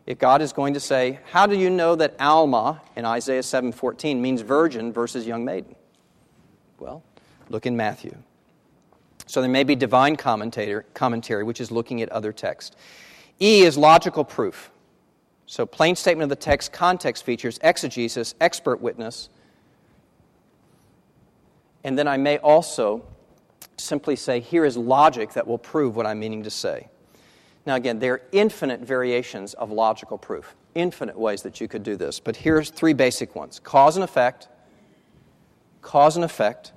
If God is going to say, how do you know that Alma in Isaiah 7:14 means virgin versus young maiden? Well, look in Matthew. So there may be divine commentary, which is looking at other texts. E is logical proof. So plain statement of the text, context features, exegesis, expert witness. And then I may also simply say, here is logic that will prove what I'm meaning to say. Now again, there are infinite variations of logical proof, infinite ways that you could do this. But here's three basic ones. Cause and effect. Cause and effect.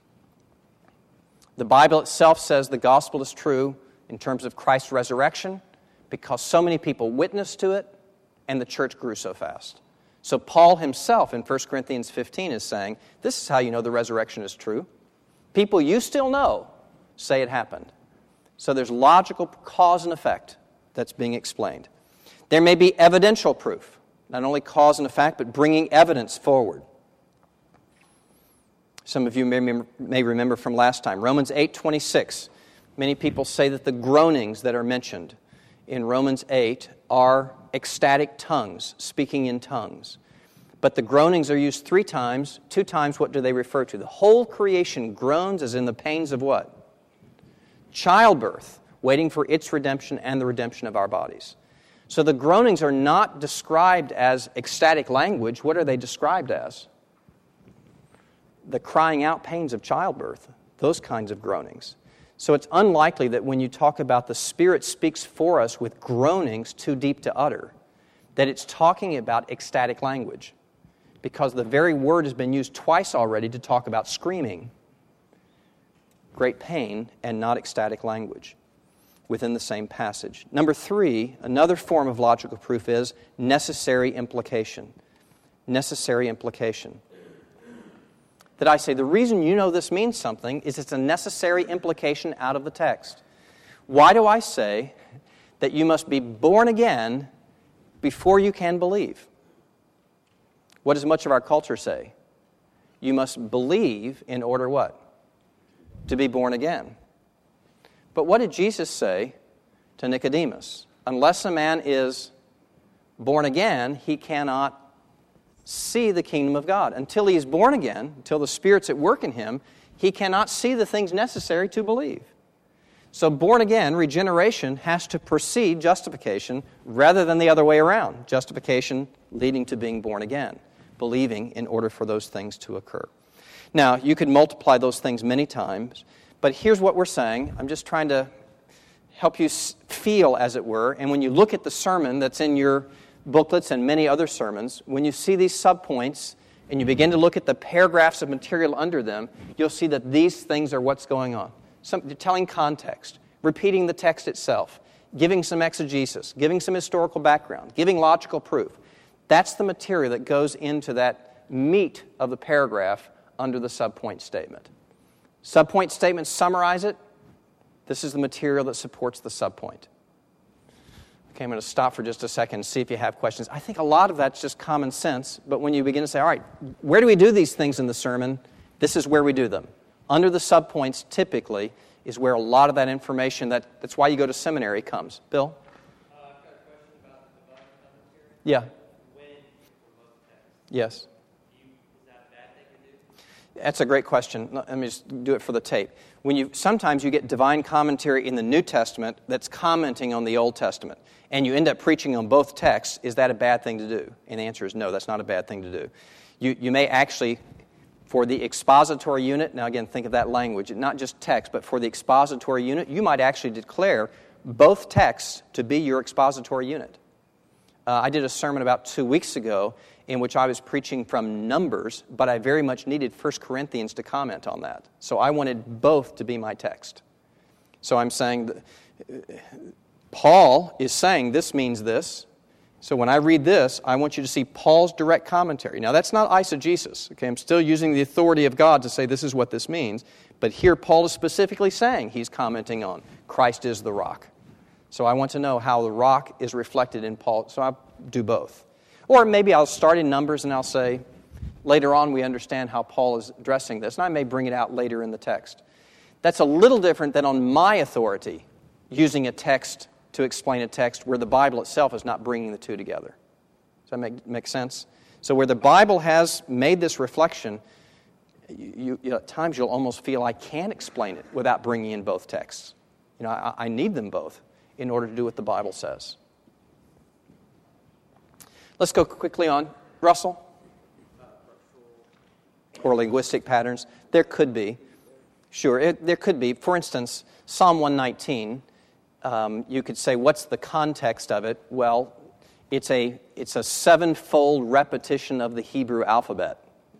The Bible itself says the gospel is true in terms of Christ's resurrection because so many people witnessed to it and the church grew so fast. So Paul himself in 1 Corinthians 15 is saying, this is how you know the resurrection is true. People you still know say it happened. So there's logical cause and effect that's being explained. There may be evidential proof, not only cause and effect, but bringing evidence forward. Some of you may remember from last time, Romans 8:26. Many people say that the groanings that are mentioned in Romans 8 are ecstatic tongues, speaking in tongues. But the groanings are used 3 times. 2 times, what do they refer to? The whole creation groans as in the pains of what? Childbirth, waiting for its redemption and the redemption of our bodies. So the groanings are not described as ecstatic language. What are they described as? The crying out pains of childbirth, those kinds of groanings. So it's unlikely that when you talk about the Spirit speaks for us with groanings too deep to utter, that it's talking about ecstatic language, because the very word has been used twice already to talk about screaming, great pain, and not ecstatic language within the same passage. Number 3, another form of logical proof is necessary implication. Necessary implication. That I say, the reason you know this means something is it's a necessary implication out of the text. Why do I say that you must be born again before you can believe? What does much of our culture say? You must believe in order what? To be born again. But what did Jesus say to Nicodemus? Unless a man is born again, he cannot see the kingdom of God. Until he is born again, until the Spirit's at work in him, he cannot see the things necessary to believe. So born again, regeneration, has to precede justification rather than the other way around. Justification leading to being born again, believing in order for those things to occur. Now, you could multiply those things many times, but here's what we're saying. I'm just trying to help you feel, as it were, and when you look at the sermon that's in your booklets and many other sermons, when you see these subpoints and you begin to look at the paragraphs of material under them, you'll see that these things are what's going on. Telling context, repeating the text itself, giving some exegesis, giving some historical background, giving logical proof. That's the material that goes into that meat of the paragraph under the subpoint statement. Subpoint statements summarize it. This is the material that supports the subpoint. Okay, I'm going to stop for just a second and see if you have questions. I think a lot of that's just common sense, but when you begin to say, all right, where do we do these things in the sermon? This is where we do them. Under the subpoints, typically, is where a lot of that information, that's why you go to seminary, comes. Bill? I've got a question about the divine commentary. Yeah. When you promote text. Yes. Is that a bad thing to do? That's a great question. Let me just do it for the tape. Sometimes you get divine commentary in the New Testament that's commenting on the Old Testament, and you end up preaching on both texts. Is that a bad thing to do? And the answer is no, that's not a bad thing to do. You may actually, for the expository unit, now again, think of that language, not just text, but for the expository unit, you might actually declare both texts to be your expository unit. I did a sermon about 2 weeks ago in which I was preaching from Numbers, but I very much needed 1 Corinthians to comment on that. So I wanted both to be my text. So I'm saying, Paul is saying this means this. So when I read this, I want you to see Paul's direct commentary. Now that's not eisegesis. Okay, I'm still using the authority of God to say this is what this means. But here Paul is specifically saying he's commenting on Christ is the rock. So I want to know how the rock is reflected in Paul. So I'll do both. Or maybe I'll start in Numbers and I'll say, later on we understand how Paul is addressing this. And I may bring it out later in the text. That's a little different than on my authority, using a text to explain a text where the Bible itself is not bringing the two together. Does that make sense? So where the Bible has made this reflection, at times you'll almost feel I can't explain it without bringing in both texts. I need them both in order to do what the Bible says. Let's go quickly on. Russell? Or linguistic patterns. There could be. Sure, there could be. For instance, Psalm 119, you could say, what's the context of it? Well, it's a sevenfold repetition of the Hebrew alphabet.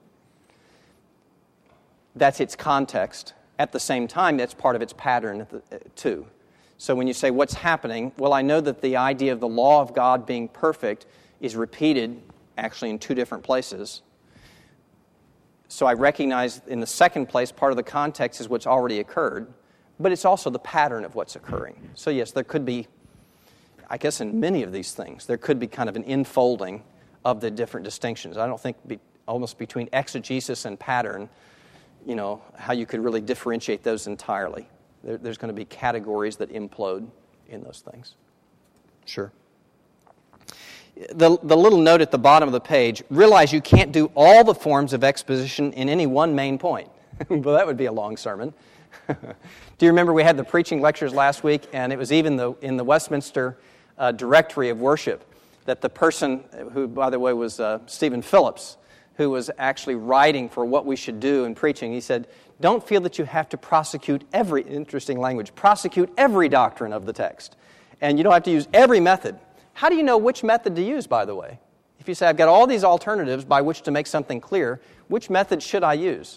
That's its context. At the same time, that's part of its pattern, too. So when you say, what's happening? Well, I know that the idea of the law of God being perfect is repeated, actually, in two different places. So I recognize, in the second place, part of the context is what's already occurred, but it's also the pattern of what's occurring. So yes, there could be, I guess in many of these things, there could be kind of an infolding of the different distinctions. I don't think almost between exegesis and pattern, how you could really differentiate those entirely. There's going to be categories that implode in those things. Sure. The little note at the bottom of the page, realize you can't do all the forms of exposition in any one main point. Well, that would be a long sermon. Do you remember we had the preaching lectures last week, and it was even in the Westminster Directory of Worship that the person, who, by the way, was Stephen Phillips, who was actually writing for what we should do in preaching, he said, don't feel that you have to prosecute prosecute every doctrine of the text. And you don't have to use every method. How do you know which method to use, by the way? If you say, I've got all these alternatives by which to make something clear, which method should I use?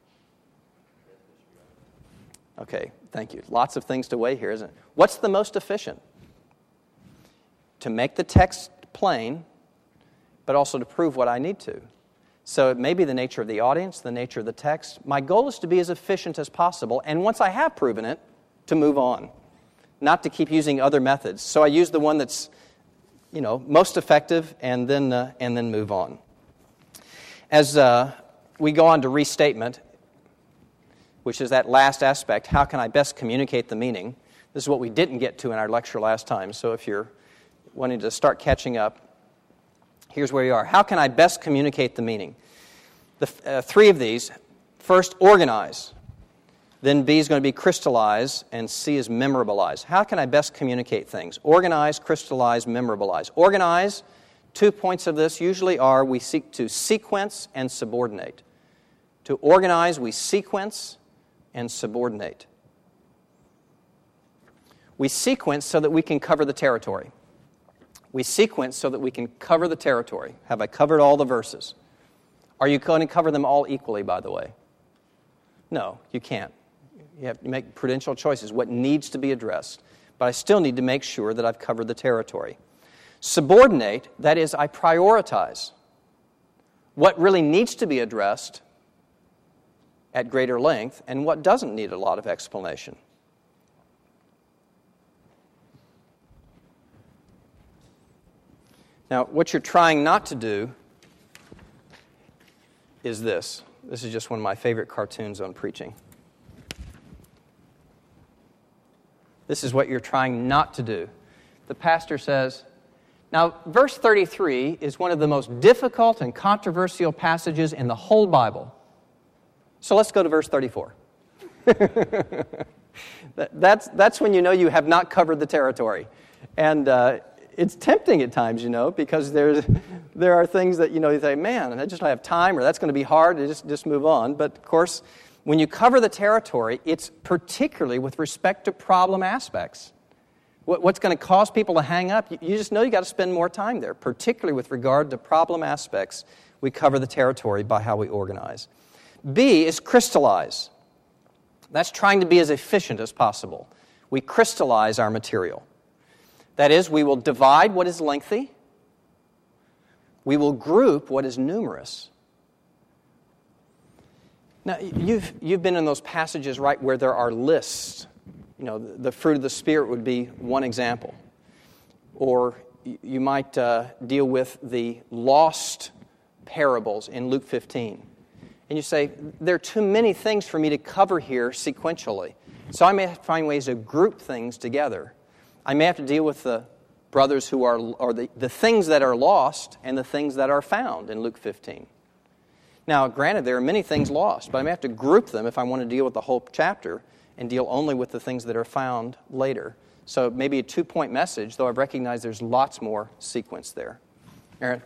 Okay, thank you. Lots of things to weigh here, isn't it? What's the most efficient? To make the text plain, but also to prove what I need to. So it may be the nature of the audience, the nature of the text. My goal is to be as efficient as possible, and once I have proven it, to move on. Not to keep using other methods. So I use the one that's, most effective, and then move on. As we go on to restatement, which is that last aspect, how can I best communicate the meaning? This is what we didn't get to in our lecture last time, so if you're wanting to start catching up, here's where you are. How can I best communicate the meaning? The three of these. First, organize. Then B is going to be crystallize, and C is memorabilize. How can I best communicate things? Organize, crystallize, memorabilize. Organize, 2 points of this usually are we seek to sequence and subordinate. To organize, we sequence and subordinate. We sequence so that we can cover the territory. We sequence so that we can cover the territory. Have I covered all the verses? Are you going to cover them all equally, by the way? No, you can't. You have to make prudential choices, what needs to be addressed. But I still need to make sure that I've covered the territory. Subordinate, that is, I prioritize what really needs to be addressed at greater length and what doesn't need a lot of explanation. Now, what you're trying not to do is this. This is just one of my favorite cartoons on preaching. This is what you're trying not to do. The pastor says, now, verse 33 is one of the most difficult and controversial passages in the whole Bible. So let's go to verse 34. That's when you know you have not covered the territory. And it's tempting at times, because there are things that, you say, man, I just don't have time, or that's going to be hard, to just move on. But, of course, when you cover the territory, it's particularly with respect to problem aspects. What's going to cause people to hang up, you just know you've got to spend more time there, particularly with regard to problem aspects. We cover the territory by how we organize. B is crystallize. That's trying to be as efficient as possible. We crystallize our material. That is, we will divide what is lengthy. We will group what is numerous. Now, you've been in those passages, right, where there are lists. The fruit of the Spirit would be one example. Or you might deal with the lost parables in Luke 15. And you say, there are too many things for me to cover here sequentially. So I may find ways to group things together. I may have to deal with the brothers who are, or the things that are lost and the things that are found in Luke 15. Now, granted, there are many things lost, but I may have to group them if I want to deal with the whole chapter and deal only with the things that are found later. So maybe a 2-point message, though I recognize there's lots more sequence there. Aaron?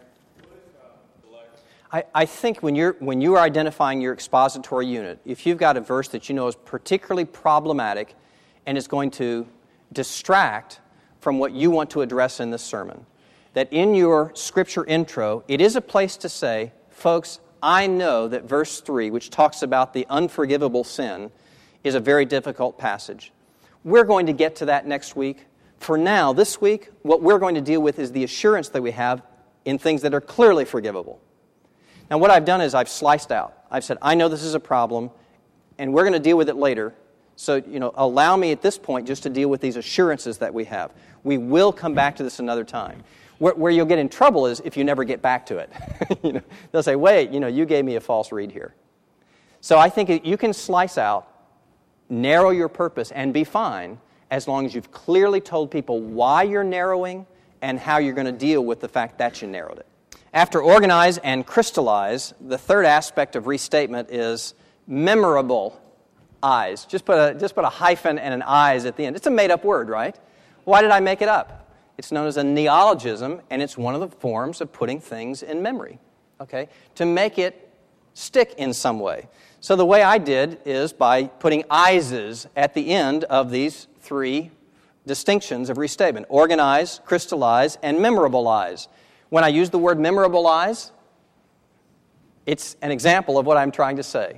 I think when you are identifying your expository unit, if you've got a verse that you know is particularly problematic and is going to distract from what you want to address in this sermon, that in your scripture intro, it is a place to say, folks, I know that verse 3, which talks about the unforgivable sin, is a very difficult passage. We're going to get to that next week. For now, this week, what we're going to deal with is the assurance that we have in things that are clearly forgivable. Now, what I've done is I've sliced out. I've said, I know this is a problem, and we're going to deal with it later. So, allow me at this point just to deal with these assurances that we have. We will come back to this another time. Where you'll get in trouble is if you never get back to it. They'll say, wait, you gave me a false read here. So I think you can slice out, narrow your purpose, and be fine as long as you've clearly told people why you're narrowing and how you're going to deal with the fact that you narrowed it. After organize and crystallize, the third aspect of restatement is memorable eyes. Just put a hyphen and an eyes at the end. It's a made-up word, right? Why did I make it up? It's known as a neologism, and it's one of the forms of putting things in memory, okay, to make it stick in some way. So the way I did is by putting "ises" at the end of these 3 distinctions of restatement: organize, crystallize, and memorabilize. When I use the word memorabilize, it's an example of what I'm trying to say.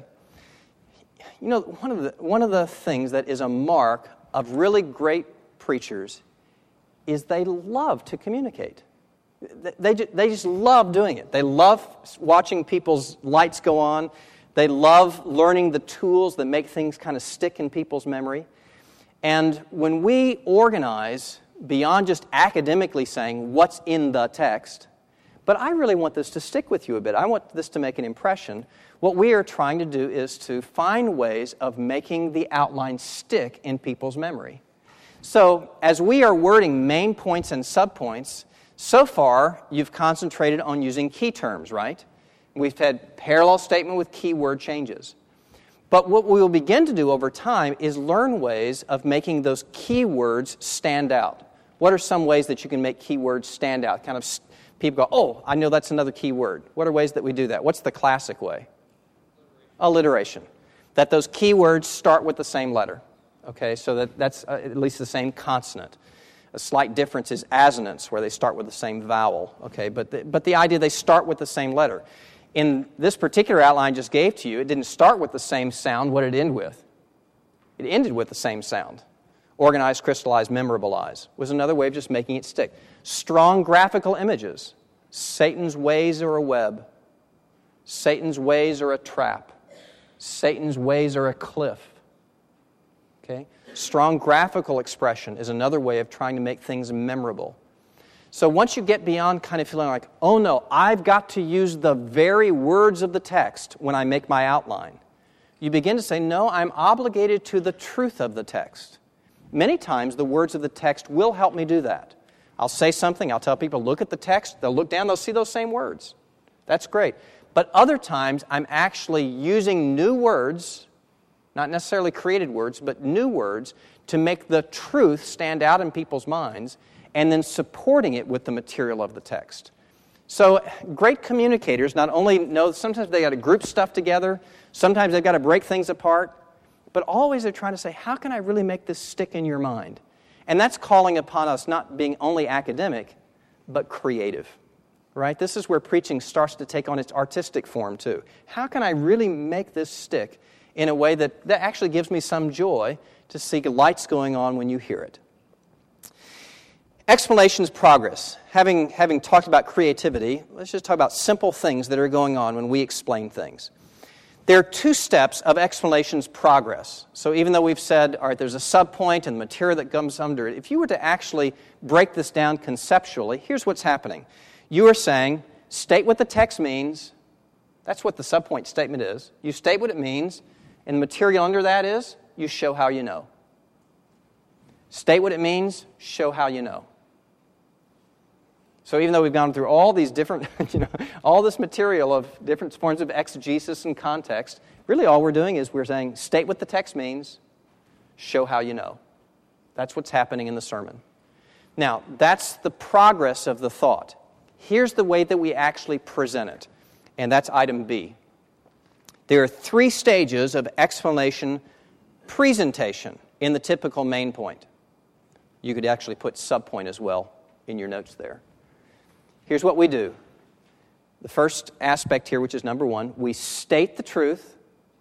One of the things that is a mark of really great preachers is they love to communicate. They just love doing it. They love watching people's lights go on. They love learning the tools that make things kind of stick in people's memory. And when we organize beyond just academically saying what's in the text, but I really want this to stick with you a bit. I want this to make an impression. What we are trying to do is to find ways of making the outline stick in people's memory. So, as we are wording main points and subpoints, so far you've concentrated on using key terms, right? We've had parallel statement with keyword changes. But what we will begin to do over time is learn ways of making those keywords stand out. What are some ways that you can make keywords stand out? Kind of people go, oh, I know that's another key word. What are ways that we do that? What's the classic way? Alliteration. That those keywords start with the same letter. Okay, so that's at least the same consonant. A slight difference is assonance, where they start with the same vowel. Okay, but the idea they start with the same letter. In this particular outline I just gave to you, it didn't start with the same sound. What did it end with? It ended with the same sound. Organize, crystallize, memorabilize was another way of just making it stick. Strong graphical images. Satan's ways are a web. Satan's ways are a trap. Satan's ways are a cliff. Okay? Strong graphical expression is another way of trying to make things memorable. So once you get beyond kind of feeling like, oh no, I've got to use the very words of the text when I make my outline, you begin to say, no, I'm obligated to the truth of the text. Many times the words of the text will help me do that. I'll say something, I'll tell people, look at the text, they'll look down, they'll see those same words. That's great. But other times I'm actually using new words, not necessarily created words, but new words, to make the truth stand out in people's minds, and then supporting it with the material of the text. So great communicators not only know sometimes they got to group stuff together, sometimes they've got to break things apart, but always they're trying to say, how can I really make this stick in your mind? And that's calling upon us not being only academic, but creative. Right? This is where preaching starts to take on its artistic form too. How can I really make this stick in a way that actually gives me some joy to see lights going on when you hear it? Explanation's progress. Having talked about creativity, let's just talk about simple things that are going on when we explain things. There are 2 steps of explanation's progress. So even though we've said, all right, there's a subpoint and material that comes under it, if you were to actually break this down conceptually, here's what's happening. You are saying, state what the text means. That's what the subpoint statement is. You state what it means, and the material under that is, you show how you know. State what it means, show how you know. So even though we've gone through all these different, all this material of different forms of exegesis and context, really all we're doing is we're saying, state what the text means, show how you know. That's what's happening in the sermon. Now, that's the progress of the thought. Here's the way that we actually present it, and that's item B. There are 3 stages of explanation presentation in the typical main point. You could actually put subpoint as well in your notes there. Here's what we do. The first aspect here, which is number 1, we state the truth.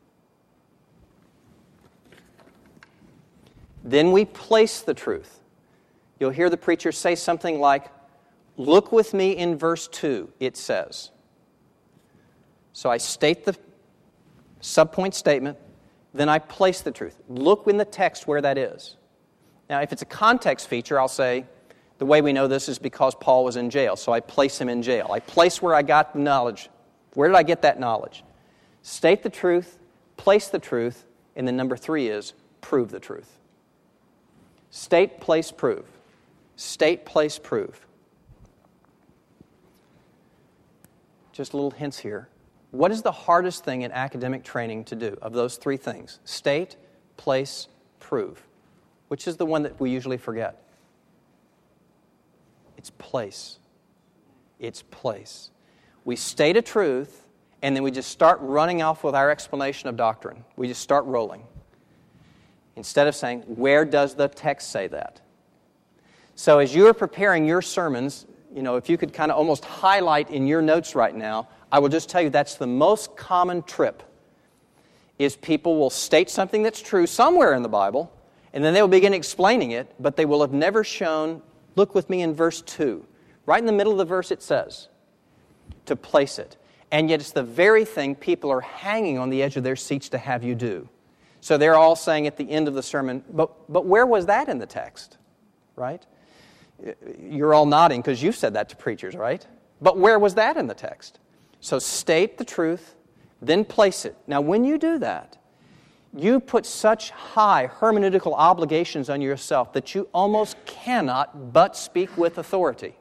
Then we place the truth. You'll hear the preacher say something like, look with me in verse 2, it says. So I state the subpoint statement, then I place the truth. Look in the text where that is. Now, if it's a context feature, I'll say, the way we know this is because Paul was in jail, so I place him in jail. I place where I got the knowledge. Where did I get that knowledge? State the truth, place the truth, and then number 3 is prove the truth. State, place, prove. State, place, prove. Just little hints here. What is the hardest thing in academic training to do of those 3 things? State, place, prove. Which is the one that we usually forget? It's place. It's place. We state a truth, and then we just start running off with our explanation of doctrine. We just start rolling. Instead of saying, where does the text say that? So as you are preparing your sermons, if you could kind of almost highlight in your notes right now, I will just tell you that's the most common trip, is people will state something that's true somewhere in the Bible, and then they will begin explaining it, but they will have never shown, look with me in verse 2. Right in the middle of the verse it says, to place it. And yet it's the very thing people are hanging on the edge of their seats to have you do. So they're all saying at the end of the sermon, but where was that in the text? Right? You're all nodding because you've said that to preachers, right? But where was that in the text? So state the truth, then place it. Now when you do that, you put such high hermeneutical obligations on yourself that you almost cannot but speak with authority.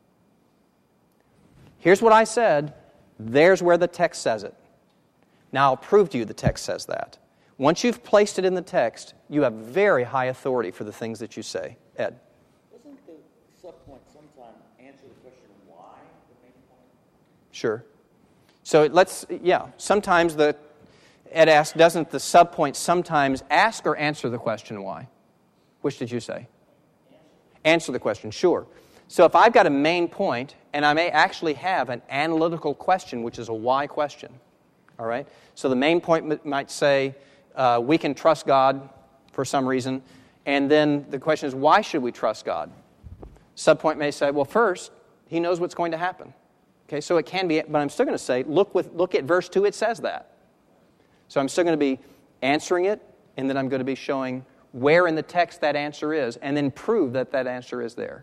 Here's what I said. There's where the text says it. Now I'll prove to you the text says that. Once you've placed it in the text, you have very high authority for the things that you say. Ed? Doesn't the subpoint sometimes answer the question why the main point? Sure. So sometimes Ed asked, doesn't the subpoint sometimes ask or answer the question why? Which did you say? Answer the question, sure. So if I've got a main point, and I may actually have an analytical question, which is a why question, all right? So the main point might say, we can trust God for some reason, and then the question is, why should we trust God? Subpoint may say, well, first, He knows what's going to happen. Okay, so it can be, but I'm still going to say, look at verse 2, it says that. So I'm still going to be answering it, and then I'm going to be showing where in the text that answer is, and then prove that that answer is there.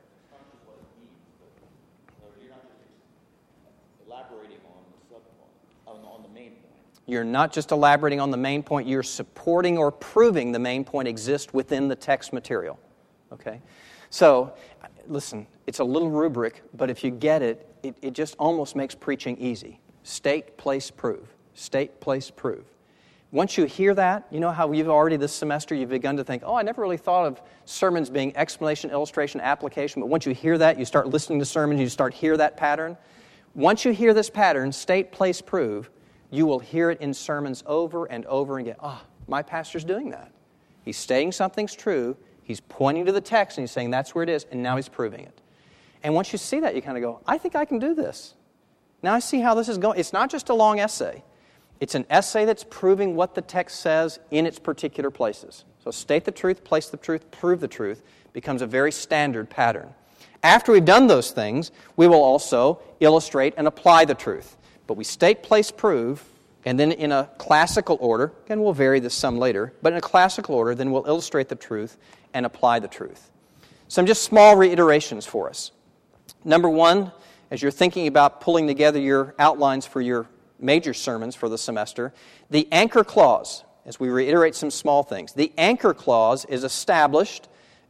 You're not just elaborating on the subpoint, on the main point. You're not just elaborating on the main point, you're supporting or proving the main point exists within the text material. Okay? So, listen, it's a little rubric, but if you get it, it just almost makes preaching easy. State, place, prove. State, place, prove. Once you hear that, you know how you've already this semester, you've begun to think, I never really thought of sermons being explanation, illustration, application. But once you hear that, you start listening to sermons, you start hear that pattern. Once you hear this pattern, state, place, prove, you will hear it in sermons over and over again. My pastor's doing that. He's stating something's true, he's pointing to the text, and he's saying that's where it is, and now he's proving it. And once you see that, you kind of go, I think I can do this. Now I see how this is going. It's not just a long essay. It's an essay that's proving what the text says in its particular places. So state the truth, place the truth, prove the truth becomes a very standard pattern. After we've done those things, we will also illustrate and apply the truth. But we state, place, prove, and then in a classical order, and we'll vary this some later, but in a classical order, then we'll illustrate the truth and apply the truth. Some just small reiterations for us. Number one, as you're thinking about pulling together your outlines for your major sermons for the semester, the anchor clause, as we reiterate some small things, the anchor clause is established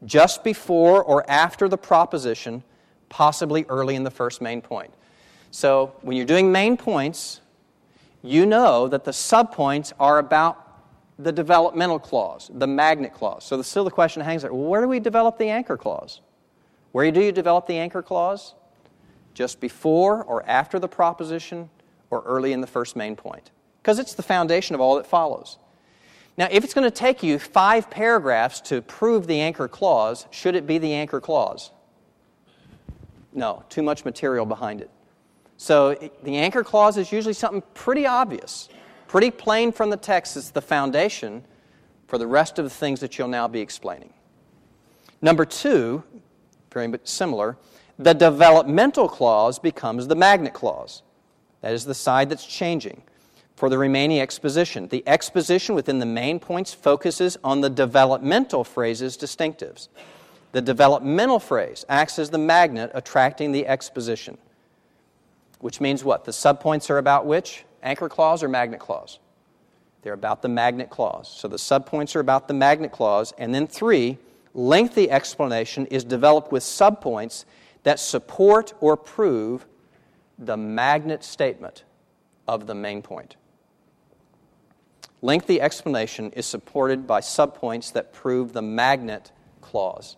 just before or after the proposition, possibly early in the first main point. So when you're doing main points, you know that the subpoints are about the developmental clause, the magnet clause. So still the question hangs there, well, where do we develop the anchor clause? Where do you develop the anchor clause? Just before or after the proposition or early in the first main point. Because it's the foundation of all that follows. Now, if it's going to take you 5 paragraphs to prove the anchor clause, should it be the anchor clause? No, too much material behind it. So the anchor clause is usually something pretty obvious, pretty plain from the text. It's the foundation for the rest of the things that you'll now be explaining. Number 2, very similar, the developmental clause becomes the magnet clause. That is the side that's changing. For the remaining exposition, the exposition within the main points focuses on the developmental phrase's distinctives. The developmental phrase acts as the magnet attracting the exposition. Which means what? The subpoints are about which? Anchor clause or magnet clause? They're about the magnet clause. So the subpoints are about the magnet clause. And then 3, lengthy explanation is developed with subpoints that support or prove the magnet statement of the main point. Lengthy explanation is supported by subpoints that prove the magnet clause.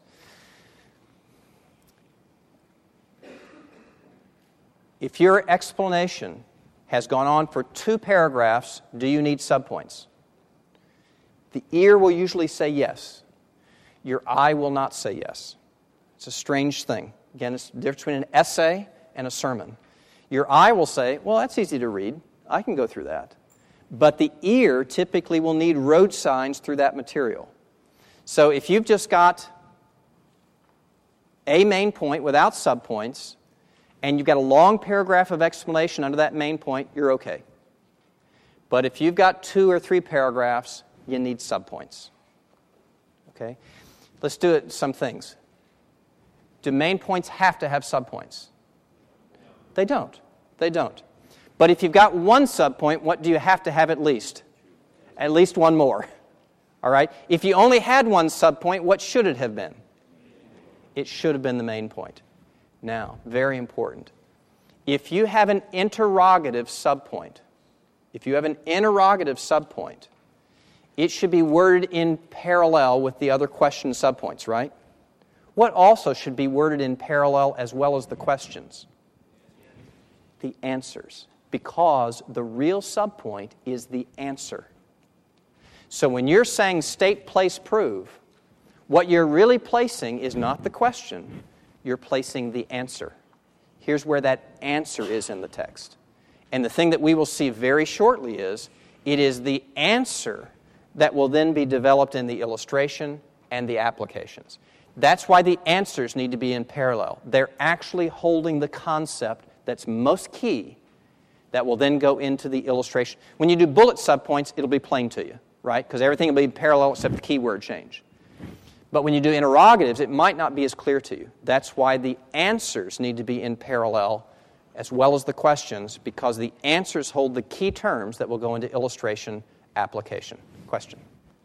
If your explanation has gone on for 2 paragraphs, do you need subpoints? The ear will usually say yes. Your eye will not say yes. It's a strange thing. Again, it's the difference between an essay and a sermon. Your eye will say, well, that's easy to read. I can go through that. But the ear typically will need road signs through that material. So if you've just got a main point without subpoints, and you've got a long paragraph of explanation under that main point, you're okay. But if you've got 2 or 3 paragraphs, you need subpoints. Okay? Let's do it some things. Do main points have to have subpoints? They don't. They don't. But if you've got 1 subpoint, what do you have to have at least? At least 1 more. All right? If you only had 1 subpoint, what should it have been? It should have been the main point. Now, very important. If you have an interrogative subpoint, it should be worded in parallel with the other question subpoints, right? What also should be worded in parallel as well as the questions? The answers. Because the real subpoint is the answer. So when you're saying state, place, prove, what you're really placing is not the question. You're placing the answer. Here's where that answer is in the text. And the thing that we will see very shortly is, it is the answer that will then be developed in the illustration and the applications. That's why the answers need to be in parallel. They're actually holding the concept that's most key that will then go into the illustration. When you do bullet subpoints, it'll be plain to you, right? Because everything will be parallel except the keyword change. But when you do interrogatives, it might not be as clear to you. That's why the answers need to be in parallel as well as the questions, because the answers hold the key terms that will go into illustration, application. Question?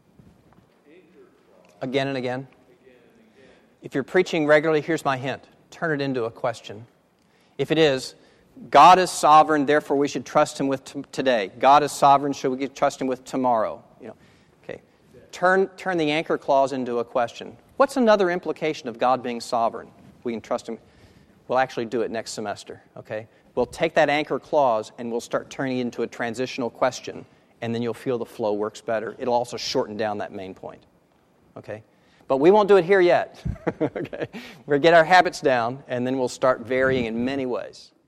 Again and again? If you're preaching regularly, here's my hint. Turn it into a question. If it is, God is sovereign, therefore we should trust Him with today. God is sovereign, should we trust Him with tomorrow? Okay. Turn the anchor clause into a question. What's another implication of God being sovereign? We can trust Him. We'll actually do it next semester. Okay. We'll take that anchor clause and we'll start turning it into a transitional question, and then you'll feel the flow works better. It'll also shorten down that main point. Okay. But we won't do it here yet. Okay. We're going to get our habits down, and then we'll start varying in many ways.